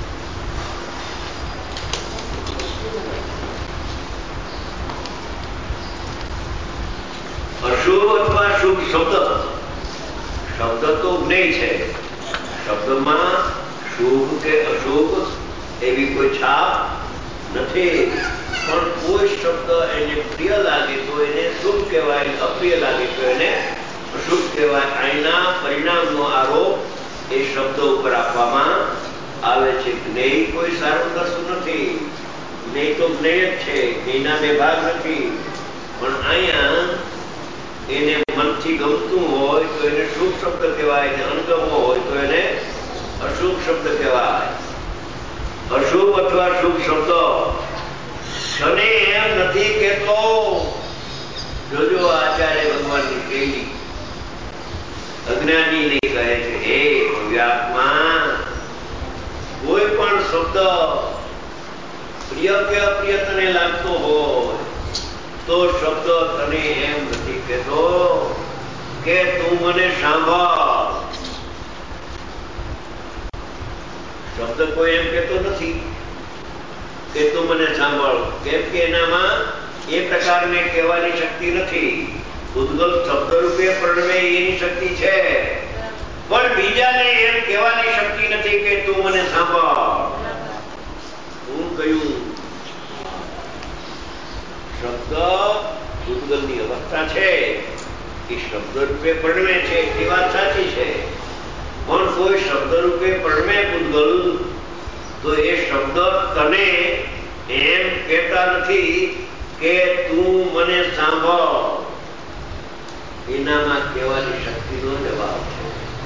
અશુભ અથવા શુભ શબ્દ, શબ્દ તો જ્ઞેય છે. શબ્દમાં શુભ કે અશુભ એવી કોઈ છાપ નથી. પણ કોઈ શબ્દ એને પ્રિય લાગે તો એને શુભ કહેવાય, અપ્રિય લાગે તો એને અશુભ અશુભ કહેવાય. અહીંના પરિણામનો આરોપ એ શબ્દો ઉપર આપવામાં આવે છે. જ્ઞેય કોઈ સારું વસ્તુ નથી. જ્ઞેય તો જ્ઞેય જ છે, જ્ઞેયના બે ભાગ નથી. પણ અહીંયા એને મનથી ગમતું હોય તો એને શુભ શબ્દ કહેવાય, એને અણગમો હોય તો એને અશુભ શબ્દ કહેવાય. અશુભ અથવા શુભ શબ્દ તને એમ નથી કહેતો. જોજો આચાર્ય ભગવાનની શૈલી અજ્ઞાની ને કહે છે, હે ભવ્યાત્મા, કોઈ પણ શબ્દ પ્રિય કે અપ્રિય તને લાગતો હોય તો શબ્દ તને એમ નથી કહેતો કે તું મને સાંભળ. શબ્દ કોઈ એમ કહેતો નથી કે તું મને સાંભળ, કેમ કે એનામાં એ પ્રકારને કહેવાની શક્તિ નથી. ઉદ્ગલ શબ્દ રૂપે પ્રણવે એની શક્તિ છે, પણ બીજાને એમ કહેવાની શક્તિ નથી કે તું મને સાંભળ. હું કહ્યું શબ્દ ઉદ્ગલની અવસ્થા છે, એ શબ્દ રૂપે પ્રણવે છે, એ વાત સાચી છે. પણ કોઈ શબ્દ રૂપે પ્રણવે ઉદ્ગલ તો એ શબ્દ તને એમ કહેતા નથી કે તું મને સાંભળ. એનામાં કહેવાની શક્તિનો જ અભાવ છે.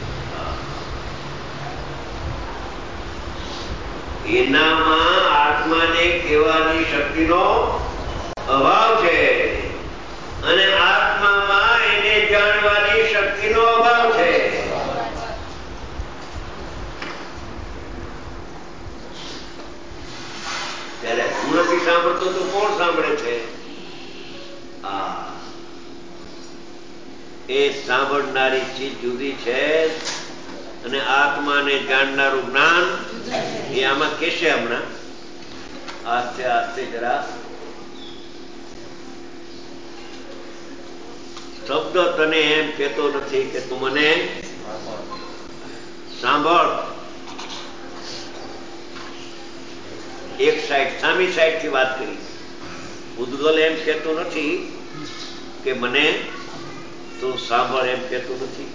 એનામાં આત્માને કહેવાની શક્તિનો અભાવ છે અને આત્મામાં એને જાણવાની શક્તિનો અભાવ છે. ત્યારે હું નથી સાંભળતો તો કોણ સાંભળે છે? આ એ સાંભળનારી ચીજ જુદી છે અને આત્માને જાણનારું જ્ઞાન એ આમાં કહેશે હમણાં આસ્તે આસ્તે. જરા શબ્દ તને એમ કહેતો નથી કે તું મને સાંભળ. એક સાઈડ સામી સાઈડ થી વાત કરી. ઉદ્ગલ એમ કહેતું નથી કે મને તું સાંભળ, એમ કહેતું નથી.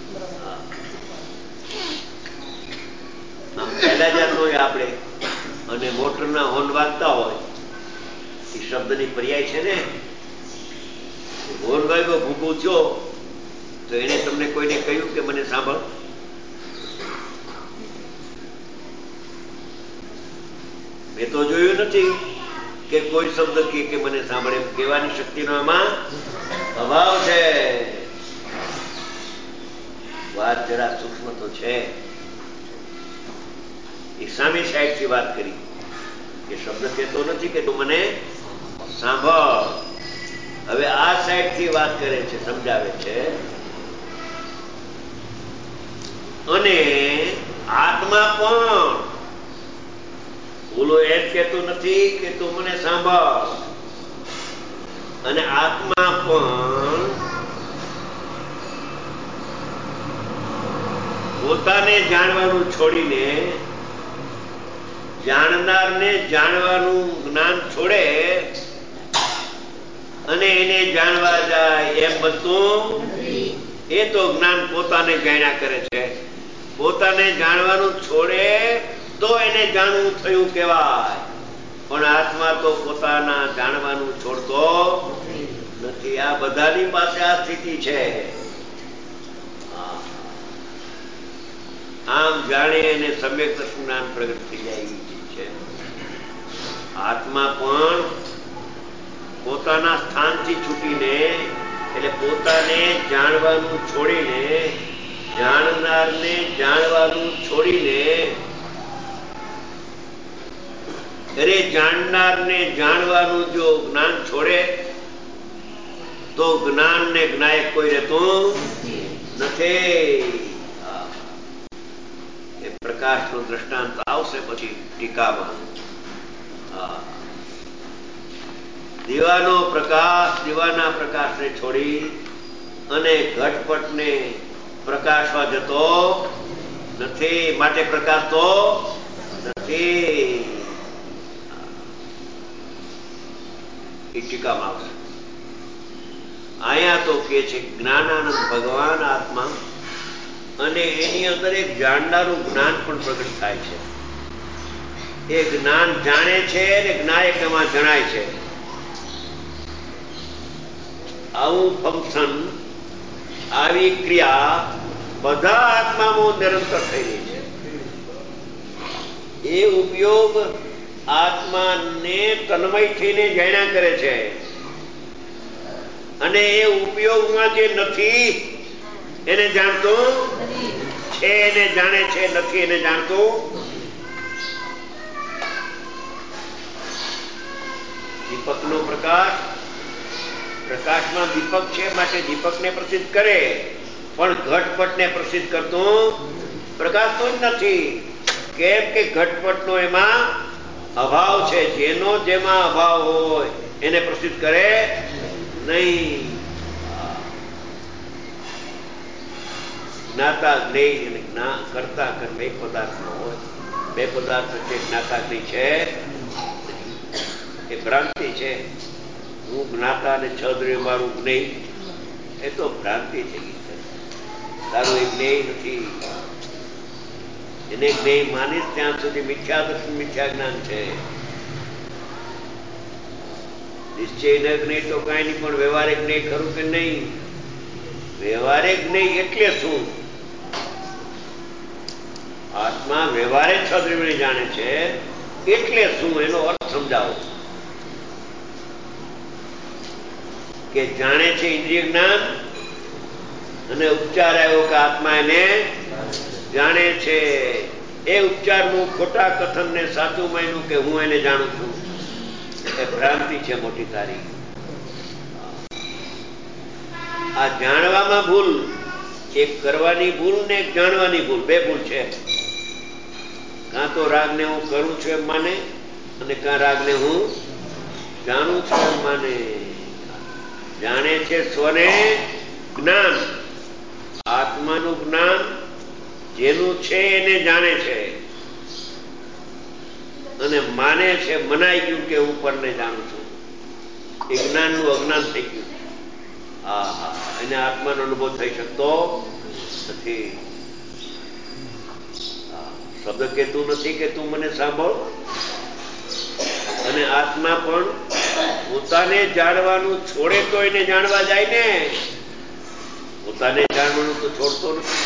પહેલા જાત હોય આપણે અને મોટરના હોર્ન વાગતા હોય એ શબ્દની પર્યાય છે ને. હોર્ન વાગ્યો, ભૂભૂ થયો તો એને તમને કોઈને કહ્યું કે મને સાંભળ? મેં તો જોયું નથી કે કોઈ શબ્દ કે મને સાંભળે. કહેવાની શક્તિનો આમાં અભાવ છે. વાત જરા સૂક્ષ્મ તો છે. એ સામી સાઈડ થી વાત કરી કે શબ્દ કહેતો નથી કે તું મને સાંભળ. હવે આ સાઈડ થી વાત કરે છે, સમજાવે છે. અને આત્મા પણ બોલો એમ કહેતો નથી કે તું મને સાંભળ. અને આત્મા પણ પોતાને જાણવાનું છોડીને જાણનારને જાણવાનું જ્ઞાન છોડે અને એને જાણવા જાય એમ બધું. એ તો જ્ઞાન પોતાને જાણ્યા કરે છે. પોતાને જાણવાનું છોડે તો એને જાણવું થયું કહેવાય. પણ આત્મા તો પોતાના જાણવાનું છોડતો નથી. આ બધાની પાસે આ સ્થિતિ છે. આમ જાણે એને સમ્યક જ્ઞાન પ્રગટ થઈ જાય છે. આત્મા પણ પોતાના સ્થાનથી છૂટીને, એટલે પોતાને જાણવાનું છોડીને, જાણનારને જાણવાનું છોડીને, અરે જાણનારને જાણવાનું જો જ્ઞાન છોડે તો જ્ઞાન ને જ્ઞાયક કોઈ રહેતું નથી. એ પ્રકાશનું દ્રષ્ટાંત આવશે પછી ટીકામાં. દીવાનો પ્રકાશ દીવાના પ્રકાશને છોડી અને ઘટપટને પ્રકાશવા જતો નથી, માટે પ્રકાશતો નથી. એ ટીકામાં આવશે. આયા તો કે છે જ્ઞાનાનંદ ભગવાન આત્મા, અને એની અંદર એક જાણનારું જ્ઞાન પણ પ્રગટ થાય છે. એ જ્ઞાન જાણે છે અને જ્ઞાયકમાં જણાય છે. આવું ફંક્શન, આવી ક્રિયા બધા આત્મામાં નિરંતર થઈ રહી છે. એ ઉપયોગ આત્માને તન્મય થઈને જાણ્યા કરે છે, અને એ ઉપયોગમાં જે નથી એને જાણતો છે, એને જાણે છે, નથી એને જાણતો. દીપકનો પ્રકાશ, પ્રકાશમાં દીપક છે માટે દીપકને પ્રસિદ્ધ કરે, પણ ઘટપટને પ્રસિદ્ધ કરતો પ્રકાશતો જ નથી. કેમ કે ઘટપટનો એમાં અભાવ છે. જેનો જેમાં અભાવ હોય એને પ્રસિદ્ધ કરે નહીં. જ્ઞાતા જ્ઞેય અને જ્ઞા કરતા કર્મ એક પદાર્થનો હોય. બે પદાર્થ વચ્ચે જ્ઞાતા જ્ઞેય છે, એ ભ્રાંતિ છે. હું જ્ઞાતા અને છ દ્રવ્ય મારું જ્ઞેય, એ તો ભ્રાંતિ થઈ ગઈ છે. તારું એ જ્ઞેય નથી. એને જ્ઞેય માનીશ ત્યાં સુધી મિથ્યા દર્શન, મિથ્યા જ્ઞાન છે. નિશ્ચય જ્ઞેય તો કઈ નહીં, પણ વ્યવહારિક જ્ઞેય ખરું કે નહીં? વ્યવહારિક જ્ઞેય એટલે શું? આત્મા વ્યવહારે છ દ્રવ્ય જાણે છે એટલે શું, એનો અર્થ સમજાવો. કે જાણે છે ઇન્દ્રિય જ્ઞાન, અને ઉપચાર આવ્યો કે આત્મા એને જાણે છે. એ ઉપચારનું ખોટા કથનને સાચું માન્યું કે હું એને જાણું છું, એ ભ્રાંતિ છે મોટી તારી. આ જાણવામાં ભૂલ, એક કરવાની ભૂલ ને એક જાણવાની ભૂલ, બે ભૂલ છે. કાં તો રાગને હું કરું છું એમ માને, અને કાં રાગને હું જાણું છું એમ માને. જાણે છે સ્વને જ્ઞાન, આત્માનું જ્ઞાન જેનું છે એને જાણે છે, અને માને છે મનાઈ ગયું કે હું પરને જાણું છું. એ જ્ઞાનનું અજ્ઞાન થઈ ગયું. હા હા, એને આત્માનો અનુભવ થઈ શકતો નથી. શબ્દ કહેતું નથી કે તું મને સાંભળ, અને આત્મા પણ પોતાને જાણવાનું છોડે તો એને જાણવા જાય ને. પોતાને જાણવાનું તો છોડતો નથી,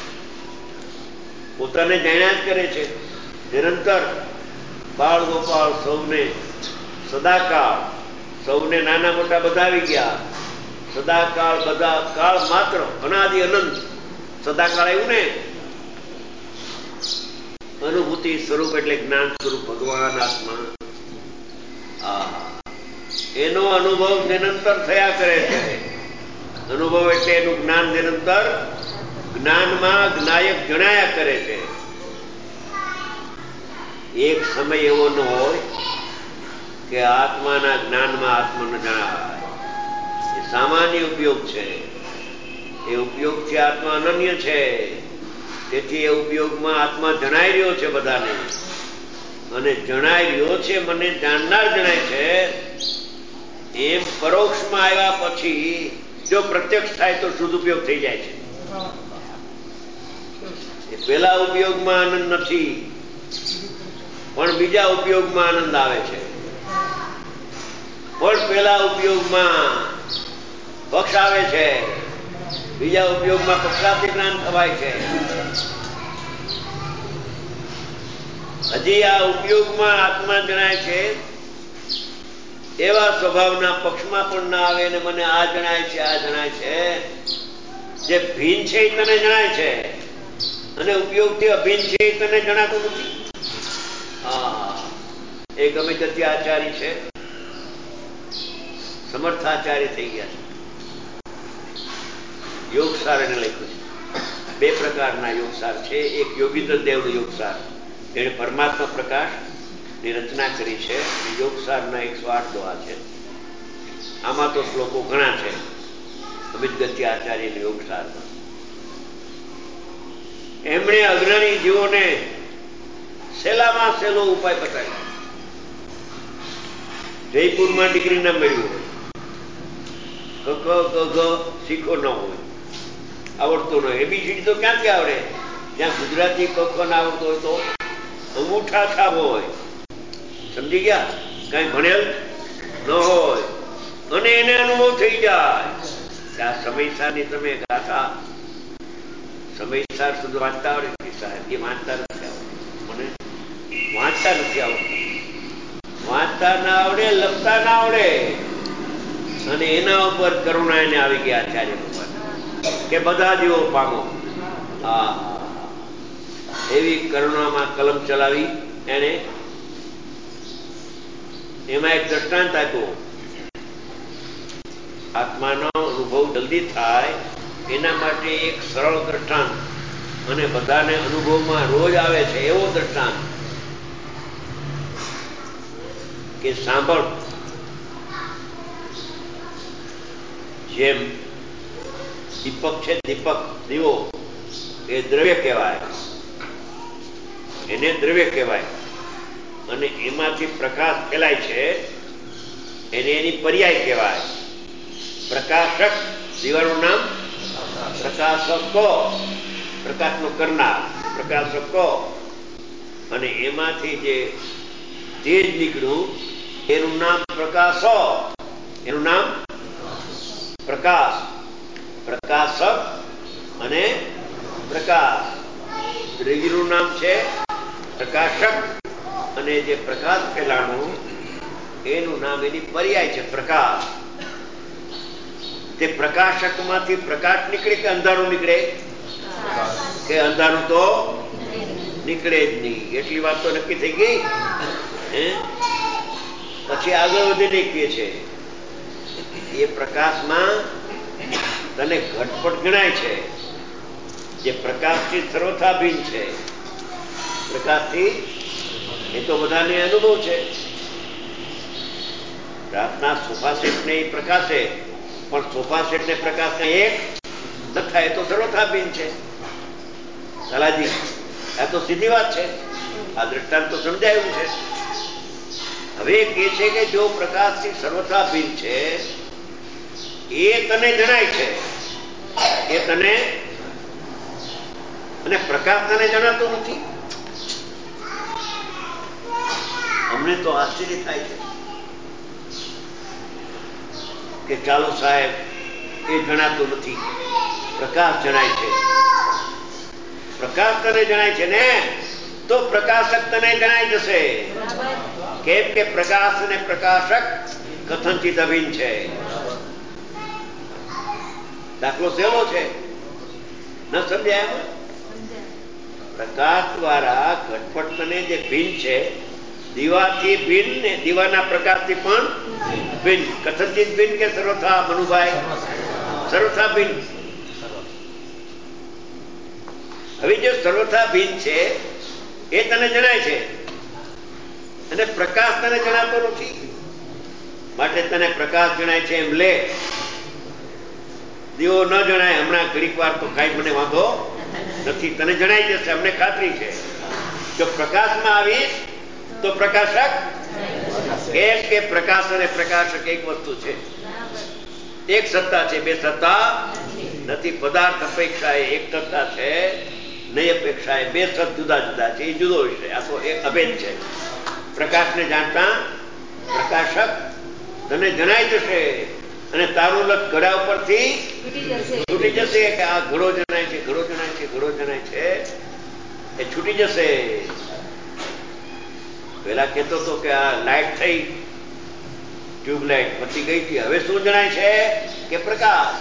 પોતાને જાણ્યા જ કરે છે નિરંતર. બાળ ગોપાળ સૌને સદાકાળ, સૌને નાના મોટા બધા આવી ગયા. સદાકાળ, બધા કાળ માત્ર, અનાદિ અનંત. સદાકાળ આવ્યું ને, અનુભૂતિ સ્વરૂપ એટલે જ્ઞાન સ્વરૂપ ભગવાન આત્મા. એનો અનુભવ નિરંતર થયા કરે છે. અનુભવ એટલે એનું જ્ઞાન નિરંતર, જ્ઞાનમાં જ્ઞાયક જણાયા કરે છે. એક સમય એવો ન હોય કે આત્માના જ્ઞાનમાં આત્માને જણાવાય. એ સામાન્ય ઉપયોગ છે. એ ઉપયોગથી આત્મા અનન્ય છે. તેથી એ ઉપયોગમાં આત્મા જણાઈ રહ્યો છે બધાને, અને જણાઈ રહ્યો છે મને જાણનાર જણાય છે. એમ પરોક્ષમાં આવ્યા પછી જો પ્રત્યક્ષ થાય તો શુદ્ધ ઉપયોગ થઈ જાય છે. એ પેલા ઉપયોગમાં આનંદ નથી, પણ બીજા ઉપયોગમાં આનંદ આવે છે. પણ પેલા ઉપયોગમાં પક્ષ આવે છે, બીજા ઉપયોગમાં પક્ષાતી જ્ઞાન થવાય છે. હજી આ ઉપયોગમાં આત્મા જણાય છે એવા સ્વભાવના પક્ષમાં પણ ના આવે ને મને આ જણાય છે, આ જણાય છે. જે ભીન છે એ તને જણાય છે, અને ઉપયોગથી અભિન્ન છે એ તને જણાતું નથી. હા, એ ગમે તેથી આચાર્ય છે, સમર્થાચાર્ય થઈ ગયા છે. યોગસાર એને લખ્યું છે. બે પ્રકારના યોગસાર છે. એક યોગીન્દ્ર દેવનો યોગસાર, જેણે પરમાત્મા પ્રકાશ ની રચના કરી છે. યોગસારના એકસો આઠ દોહા છે. આમાં તો શ્લોકો ઘણા છે. અમિત ગતિ આચાર્યના યોગસારમાં એમણે અગ્રણી જીવોને સહેલામાં સહેલો ઉપાય બતાવ્યો. જયપુરમાં દીકરી ના મળ્યું હોય ક ક ગ શીખો ન હોય, આવડતો ન હોય, એબીસીડી તો ક્યાંથી આવડે? જ્યાં ગુજરાતી ક ખ ના આવડતો હોય તો અંગૂઠા છાપ હોય, સમજી ગયા? કઈ ભણેલ ન હોય અને એને અનુભવ થઈ જાય કે આ સમયસારની તમે ગાથા સમયસાર સુધી વાંચતા આવડે, સાહેબ એ વાંચતા નથી આવડતું, મને વાંચતા નથી આવડતું, વાંચતા ના આવડે, લખતા ના આવડે, અને એના ઉપર કરુણા એને આવી ગયા આચાર્ય ઉપર કે બધા જેવો પામો. હા, એવી કરુણામાં કલમ ચલાવી એને. એમાં એક દ્રષ્ટાંત આપ્યો, આત્માનો અનુભવ જલ્દી થાય એના માટે એક સરળ દ્રષ્ટાંત, અને બધાને અનુભવમાં રોજ આવે છે એવો દ્રષ્ટાંત કે સાંભળ, જેમ દીપક છે, દીપક દીવો એ દ્રવ્ય કહેવાય, એને દ્રવ્ય કહેવાય, અને એમાંથી પ્રકાશ ફેલાય છે એને એની પર્યાય કહેવાય. પ્રકાશક દીવાનું નામ પ્રકાશકો, પ્રકાશનો કરનાર પ્રકાશકો, અને એમાંથી જે તેજ નીકળ્યું એનું નામ પ્રકાશો, એનું નામ પ્રકાશ. પ્રકાશક અને પ્રકાશ, ત્રીજું નામ છે પ્રકાશક, અને જે પ્રકાશ ફેલાણું એનું નામ એની પર્યાય છે પ્રકાશ. તે પ્રકાશક માંથી પ્રકાશ નીકળે કે અંધારું નીકળે? કે અંધારું તો નીકળે જ નહીં. એટલી વાત તો નક્કી થઈ ગઈ. હે પછી આગળ વધીને કહે છે એ પ્રકાશમાં તને ઘટપટ ગણાય છે, જે પ્રકાશથી સર્વથા ભિન્ન છે. પ્રકાશથી એ તો બધાને અનુભવ છે. રાતના સોફા સેટ ને એ પ્રકાશે, પણ સોફા સેટ ને પ્રકાશ એક ન થાય તો સર્વથા ભિન્ન છે. લાલાજી, આ તો સીધી વાત છે, આ દ્રષ્ટાંત તો સમજાયું છે. હવે કહે છે કે જો પ્રકાશથી સર્વથા ભિન્ન છે એ તને જણાય છે, એ તને, અને પ્રકાશ તને જણાતો નથી. અમને તો આશ્ચર્ય થાય છે કે ચાલો સાહેબ એ જણાતો નથી, પ્રકાશ જણાય છે. પ્રકાશ તને જણાય છે ને, તો પ્રકાશક તને જણાઈ જશે. કેમ કે પ્રકાશ અને પ્રકાશક કથનચિત અભિન્ન છે. દાખલો સહેલો છે, ન સમજાય? પ્રકાશ દ્વારા ઘટપટ તને જે ભિન્ન છે, દીવાથી ભિન્ન ને દીવાના પ્રકાશથી પણ ભિન્ન. કથનચિત ભિન્ન કે સર્વથા? મનુભાઈ, સર્વથા ભિન્ન. હવે જે સર્વથા ભિન્ન છે એ તને જણાય છે, અને પ્રકાશ તને જણાતો નથી. માટે તને પ્રકાશ જણાય છે એમ લે, દીવો ન જણાય હમણાં ઘડીક વાર તો કાંઈ મને વાંધો નથી, તને જણાઈ જશે, અમને ખાતરી છે. જો પ્રકાશમાં આવીશ તો પ્રકાશક, કેમ કે પ્રકાશ અને પ્રકાશક એક વસ્તુ છે, એક સત્તા છે, બે સત્તા નથી. પદાર્થ અપેક્ષા એ એક સત્તા છે, નહીં અપેક્ષા એ બે સત જુદા જુદા છે, એ જુદો વિષય. આ તો એક અભેદ છે. પ્રકાશને જાણતા પ્રકાશક તને જણાઈ જશે, અને તારું લક્ષ ઘડા ઉપરથી છૂટી જશે કે આ ઘડો જણાય છે, ઘડો જણાય છે, ઘડો જણાય છે, એ છૂટી જશે. પેલા કહેતો હતો કે આ લાઈટ થઈ, ટ્યુબલાઇટ બત્તી ગઈ હતી, હવે શું જણાય છે કે પ્રકાશ.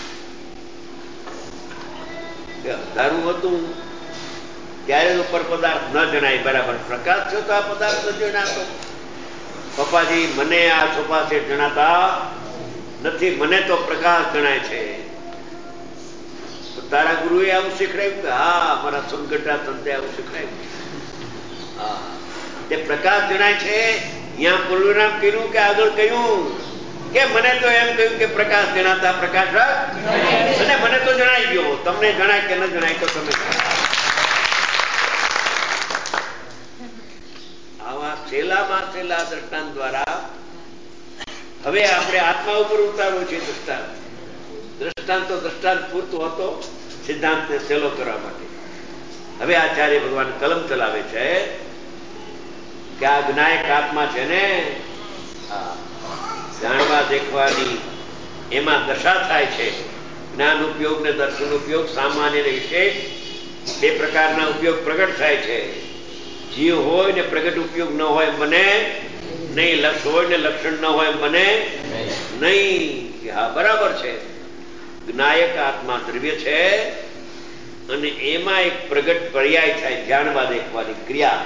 અંધારું હતું ત્યારે ઉપર પદાર્થ ન જણાય બરાબર, પ્રકાશ થયો તો આ પદાર્થ ન જણાતો. પપ્પાજી, મને આ સોફા સેટ જણાતા નથી, મને તો પ્રકાશ જણાય છે. તો તારા ગુરુએ આવું શીખડાયું કે? હા, મારા સંગઠા સંતે આવું શીખડાયું. હા, તે પ્રકાશ જણાય છે. અહીંયા પૂર્વનામ કર્યું કે આગળ કહ્યું કે મને તો એમ કહ્યું કે પ્રકાશ જણાતા પ્રકાશક, અને મને તો જણાઈ ગયો. તમને જણાય કે ન જણાય તો તમે આવા છેલ્લામાં છેલ્લા દ્રષ્ટાંત દ્વારા હવે આપણે આત્મા ઉપર ઉતારવું છે દ્રષ્ટાંત. દ્રષ્ટાંત તો દ્રષ્ટાંત પૂરતું હતો સિદ્ધાંતને સહેલો કરવા માટે. હવે આચાર્ય ભગવાન કલમ ચલાવે છે કે આ જ્ઞાયક આત્મા છે ને, જાણવા દેખવાની એમાં દશા થાય છે. જ્ઞાન ઉપયોગ ને દર્શન ઉપયોગ, સામાન્ય ને વિશેષ બે પ્રકારના ઉપયોગ પ્રગટ થાય છે. જીવ હોય ને પ્રગટ ઉપયોગ ન હોય બને નહીં, લક્ષ હોય ને લક્ષણ ન હોય બને નહીં. હા, બરાબર છે. જ્ઞાયક આત્મા દ્રવ્ય છે અને એમાં એક પ્રગટ પર્યાય થાય, જાણવા દેખવાની ક્રિયા.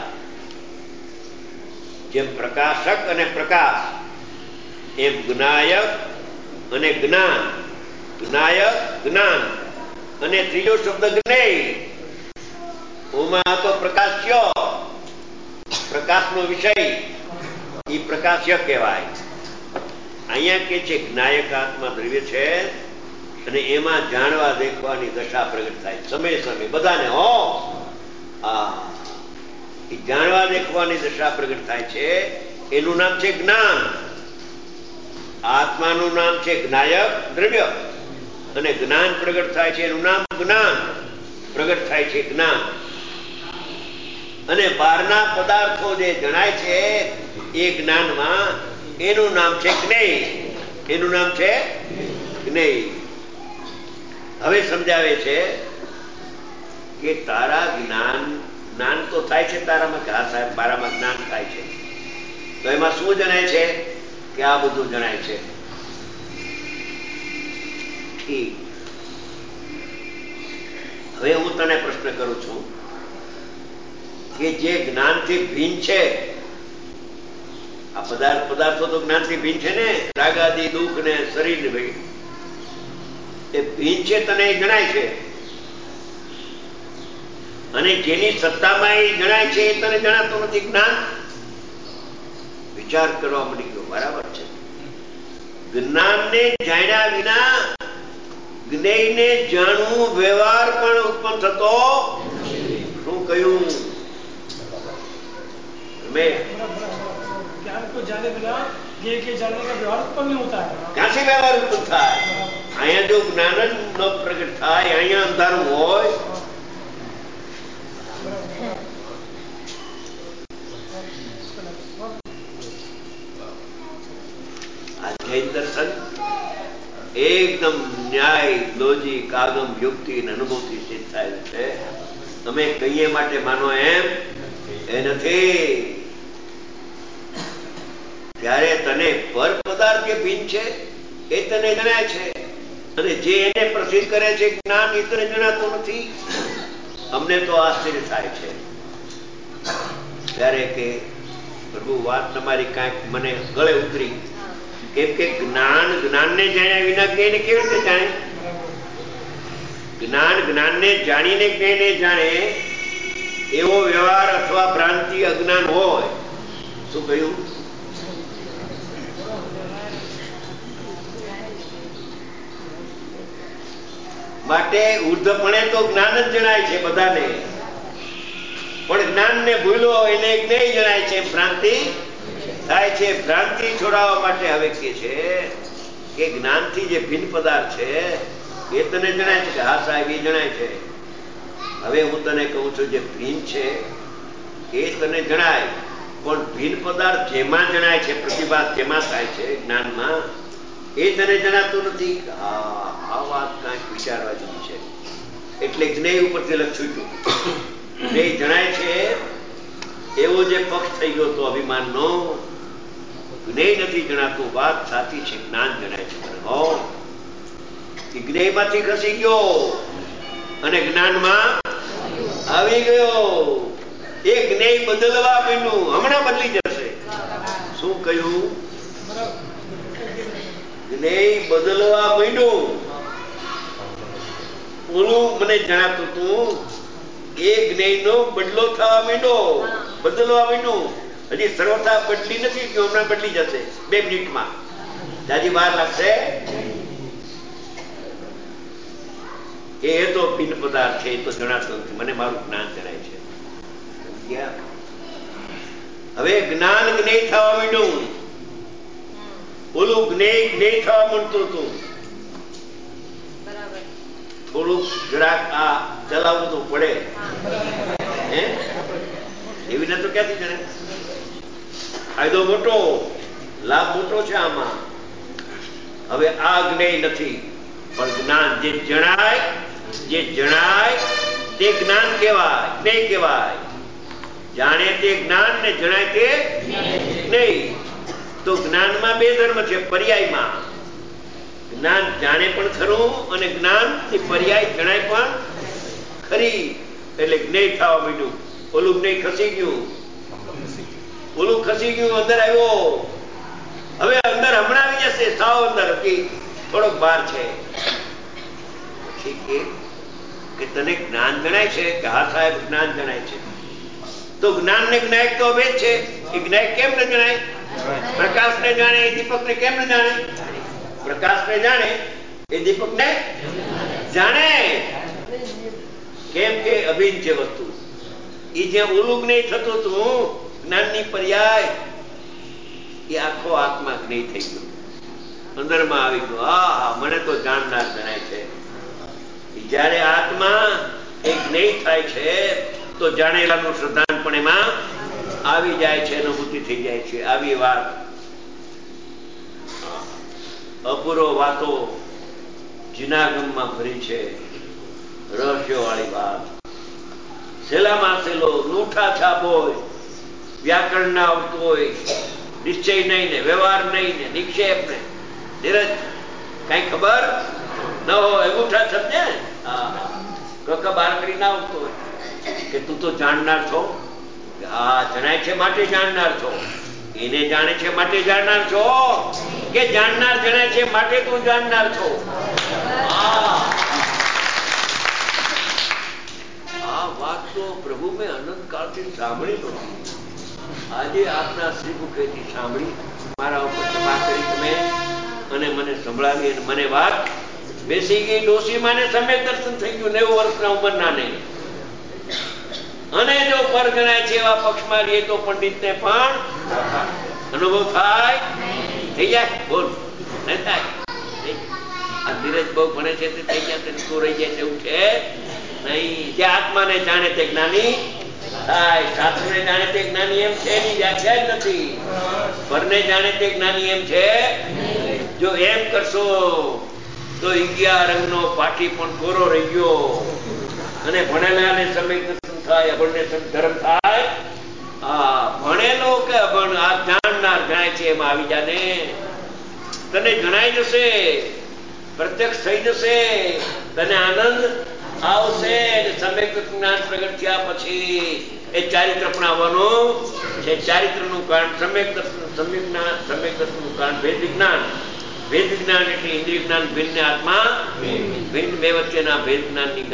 જેમ પ્રકાશક અને પ્રકાશ એમ જ્ઞાયક અને જ્ઞાન, જ્ઞાયક જ્ઞાન અને ત્રીજો શબ્દ જ્ઞેય. ઓમાં તો પ્રકાશ્ય, પ્રકાશનો વિષય એ પ્રકાશ્ય કહેવાય. અહીંયા કે છે જ્ઞાયક આત્મા દ્રવ્ય છે અને એમાં જાણવા દેખવાની દશા પ્રગટ થાય સમય સમય બધાને. હો આ જાણવા દેખવાની દશા પ્રગટ થાય છે એનું નામ છે જ્ઞાન. આત્માનું નામ છે જ્ઞાયક દ્રવ્ય અને જ્ઞાન પ્રગટ થાય છે એનું નામ જ્ઞાન. પ્રગટ થાય છે જ્ઞાન. અને બહારના પદાર્થો જે જણાય છે એ જ્ઞાનમાં એનું નામ છે જ્ઞેય. એનું નામ છે જ્ઞેય. હવે સમજાવે છે કે તારા જ્ઞાન જ્ઞાન તો થાય છે તારામાં, કે હા સાહેબ મારામાં જ્ઞાન થાય છે. તો એમાં શું જણાય છે? કે આ બધું જણાય છે. ઠીક. હવે હું તને પ્રશ્ન કરું છું કે જે જ્ઞાનથી ભિન્ન છે, આ પદાર્થ પદાર્થો તો જ્ઞાનથી ભિન્ન છે ને, રાગાદી દુઃખ ને શરીર ને ભાઈ એ ભિન્ન છે, તને એ જણાય છે. અને જેની સત્તામાં એ જણાય છે એ તને જણાતું નથી જ્ઞાન. વિચાર કરવા મળી ગયો. બરાબર છે. જ્ઞાનને જાણ્યા વિના જ્ઞેયને જાણવું વ્યવહાર પણ ઉત્પન્ન થતો. શું કહ્યું? ज्ञान को जाने बिना ज्ञेय के जानने का व्यवहार उत्पन्न नहीं होता है. क्यांથી व्यवहार उत्पन्न થાય? અહીંયા જો જ્ઞાન જ ન પ્રગટ થાય, અહીંયા અંધારું હોય. આ જૈન દર્શન એકદમ ન્યાય, લોજિક, આગમ, યુક્તિ અને અનુભવથી સિદ્ધ થયેલું છે. તમે કહીએ માટે માનો એમ એ નથી. ત્યારે તને પર પદાર્થ જે ભિન્ન છે એ તને જણાય છે અને જે એને પ્રસિદ્ધ કરે છે જ્ઞાન એ તને જણાતું નથી. અમને તો આશ્ચર્ય થાય છે ત્યારે કે પ્રભુ વાત તમારી કાંઈક મને ગળે ઉતરી. કેમ કે જ્ઞાન જ્ઞાનને જાણ્યા વિના જ્ઞેયને કેવી રીતે જાણે? જ્ઞાન જ્ઞાનને જાણીને જ્ઞેયને જાણે એવો વ્યવહાર અથવા ભ્રાંતિ અજ્ઞાન હોય. શું કહ્યું? માટે ઉર્ધપણે તો જ્ઞાન જ જણાય છે બધાને, પણ જ્ઞાનને ભૂલો એને જ્ઞેય જણાય છે, ભ્રાંતિ થાય છે. ભ્રાંતિ છોડાવવા માટે હવે કે છે કે જ્ઞાનથી જે ભિન્ન પદાર્થ છે એ તને જણાય છે કે હા સાહેબ એ જણાય છે. હવે હું તને કહું છું જે ભિન્ન છે એ તને જણાય, પણ ભિન્ન પદાર્થ જેમાં જણાય છે, પ્રતિભાત જેમાં થાય છે જ્ઞાનમાં, એ તને જણાતું નથી. હા, આ વાત કાંઈક વિચારવા જેવી છે. એટલે જ્ઞેય ઉપરથી લખ છૂટ્યું. જ્ઞેય જણાય છે એવો જે પક્ષ થઈ ગયો તો અભિમાનનો, જ્ઞેય નથી જણાતું. વાત સાચી છે, જ્ઞાન જણાય છે. હો, જ્ઞેયમાંથી ખસી ગયો અને જ્ઞાનમાં આવી ગયો. એ જ્ઞેય બદલવા માંડ્યું, હમણાં બદલી જશે. શું કહ્યું? જ્ઞેય બદલવા માંડ્યું. ઓલું મને જણાતું હતું એ જ્ઞેયનો બદલો થવા માંડ્યો, બદલવા માંડ્યું. હજી સર્વથા બદલી નથી ગયો, હમણાં બદલી જશે બે મિનિટમાં. જાજી વાર લાગશે. એ તો ભિન્ન પદાર્થ છે, એ તો જણાતો નથી. મને મારું જ્ઞાન જણાય છે. હવે જ્ઞાન જ્ઞેય થવા માંડ્યું. ઓલું જ્ઞેય જ્ઞેય થવા માંડતું હતું. થોડુંક જરાક આ ચલાવવું તો પડે. હે એવી ને તો ક્યાંથી જણે? ફાયદો મોટો, લાભ મોટો છે આમાં. હવે આ જ્ઞેય નથી, પણ જ્ઞાન જે જણાય, જે જણાય તે જ્ઞાન કહેવાય, જ્ઞેય કહેવાય. જાણે તે જ્ઞાન ને જણાય તે જ્ઞેય. તો જ્ઞાનમાં બે ધર્મ છે, પર્યાયમાં. જ્ઞાન જાણે પણ ખરું અને જ્ઞાન ની પર્યાય જણાય પણ ખરી. એટલે જ્ઞેય થવા માંડ્યું. ઓલું જ્ઞેય ખસી ગયું, ઓલું ખસી ગયું, અંદર આવ્યો. હવે અંદર હમણાં આવી જશે, સાવ અંદર હતી, થોડોક બહાર છે. પછી કે તને જ્ઞાન જણાય છે કે? હા સાહેબ જ્ઞાન જણાય છે. તો જ્ઞાન ને જ્ઞાયક તો બે છે. એ જ્ઞાયક કેમ ન જણાય? પ્રકાશ ને જાણે એ દીપક ને કેમ ન જાણે? પ્રકાશ ને જાણે એ દીપક ને જાણે. કેમ કે અભિન્ન છે વસ્તુ. એ જે ઓલું જ્ઞેય થતું હતું, જ્ઞાન ની પર્યાય, એ આખો આત્મા જ્ઞેય થઈ ગયો, અંદરમાં આવી ગયો. હા હા મને તો જાણનાર જણાય છે. જયારે આત્મા એ જ્ઞેય થાય છે તો જાણેલાનું શ્રદ્ધાન પણ એમાં આવી જાય છે, અનુભૂતિ થઈ જાય છે. આવી વાત અપૂર્વ વાતો જીનાગમમાં ભરી છે, રહસ્યો વાળી વાત. સેલામાં સેલો લૂઠા છાપ હોય, વ્યાકરણ ના આવતું હોય, નિશ્ચય નહીં ને વ્યવહાર નહીં ને નિક્ષેપ ને ધીરજ કઈ ખબર ન હોય, અંગૂઠા છપ ને કકા બાર કરી ના આવતું હોય કે તું તો જાણનાર છો. હા જણાય છે માટે જાણનાર છો. એને જાણે છે માટે જાણનાર છો કે જાણનાર જણાય છે માટે તું જાણનાર છો? આ વાત તો પ્રભુ મેં અનંત કાળથી સાંભળી નથી. આજે આપના શ્રી મુખેથી સાંભળી, મારા ઉપર કૃપા કરી તમે અને મને સંભળાવી, અને મને વાત બેસી ગઈ. ડોસી માને સમ્યક દર્શન થઈ ગયું, નેવું વર્ષના ઉંમરના ને. અને જો પર ગણાય છે એવા પક્ષમાં રહીએ તો પંડિત ને પણ અનુભવ થાય, થઈ જાય. બોલ નહીં થાય? આ ધીરજ બહુ ભણે છે તે થઈ જાય, તું રહી જાય એવું છે નહીં. જે આત્માને જાણે તે જ્ઞાની થાય. શાસ્ત્રને જાણે તે જ્ઞાની એમ છે એની વ્યાખ્યા જ નથી. પરને જાણે તે જ્ઞાની એમ છે. જો એમ કરશો તો ઇગિયા રંગનો પાટી પણ કોરો રહી ગયો, અને ભણેલા ને સમય દર્શન થાય, અભણને ધર્મ થાય. આ ભણેલો કે અભણ, આ જાણનાર જણાય છે એમાં આવી જાને. તને જણાઈ જશે, પ્રત્યક્ષ થઈ જશે, તને આનંદ આવશે. સમ્યક જ્ઞાન પ્રગટ થયા પછી એ ચારિત્ર પણ આવવાનું છે. ચારિત્ર નું કારણ સમ્યક દર્શન, સમ્યક જ્ઞાન, સમ્યક દર્શન નું કારણ ભેદ વિજ્ઞાન. ભેદ વિજ્ઞાન એટલે ઇન્દ્રિય જ્ઞાન ભિન્ન, આત્મા ભિન્ન, બે વચ્ચેના ભેદ જ્ઞાન ની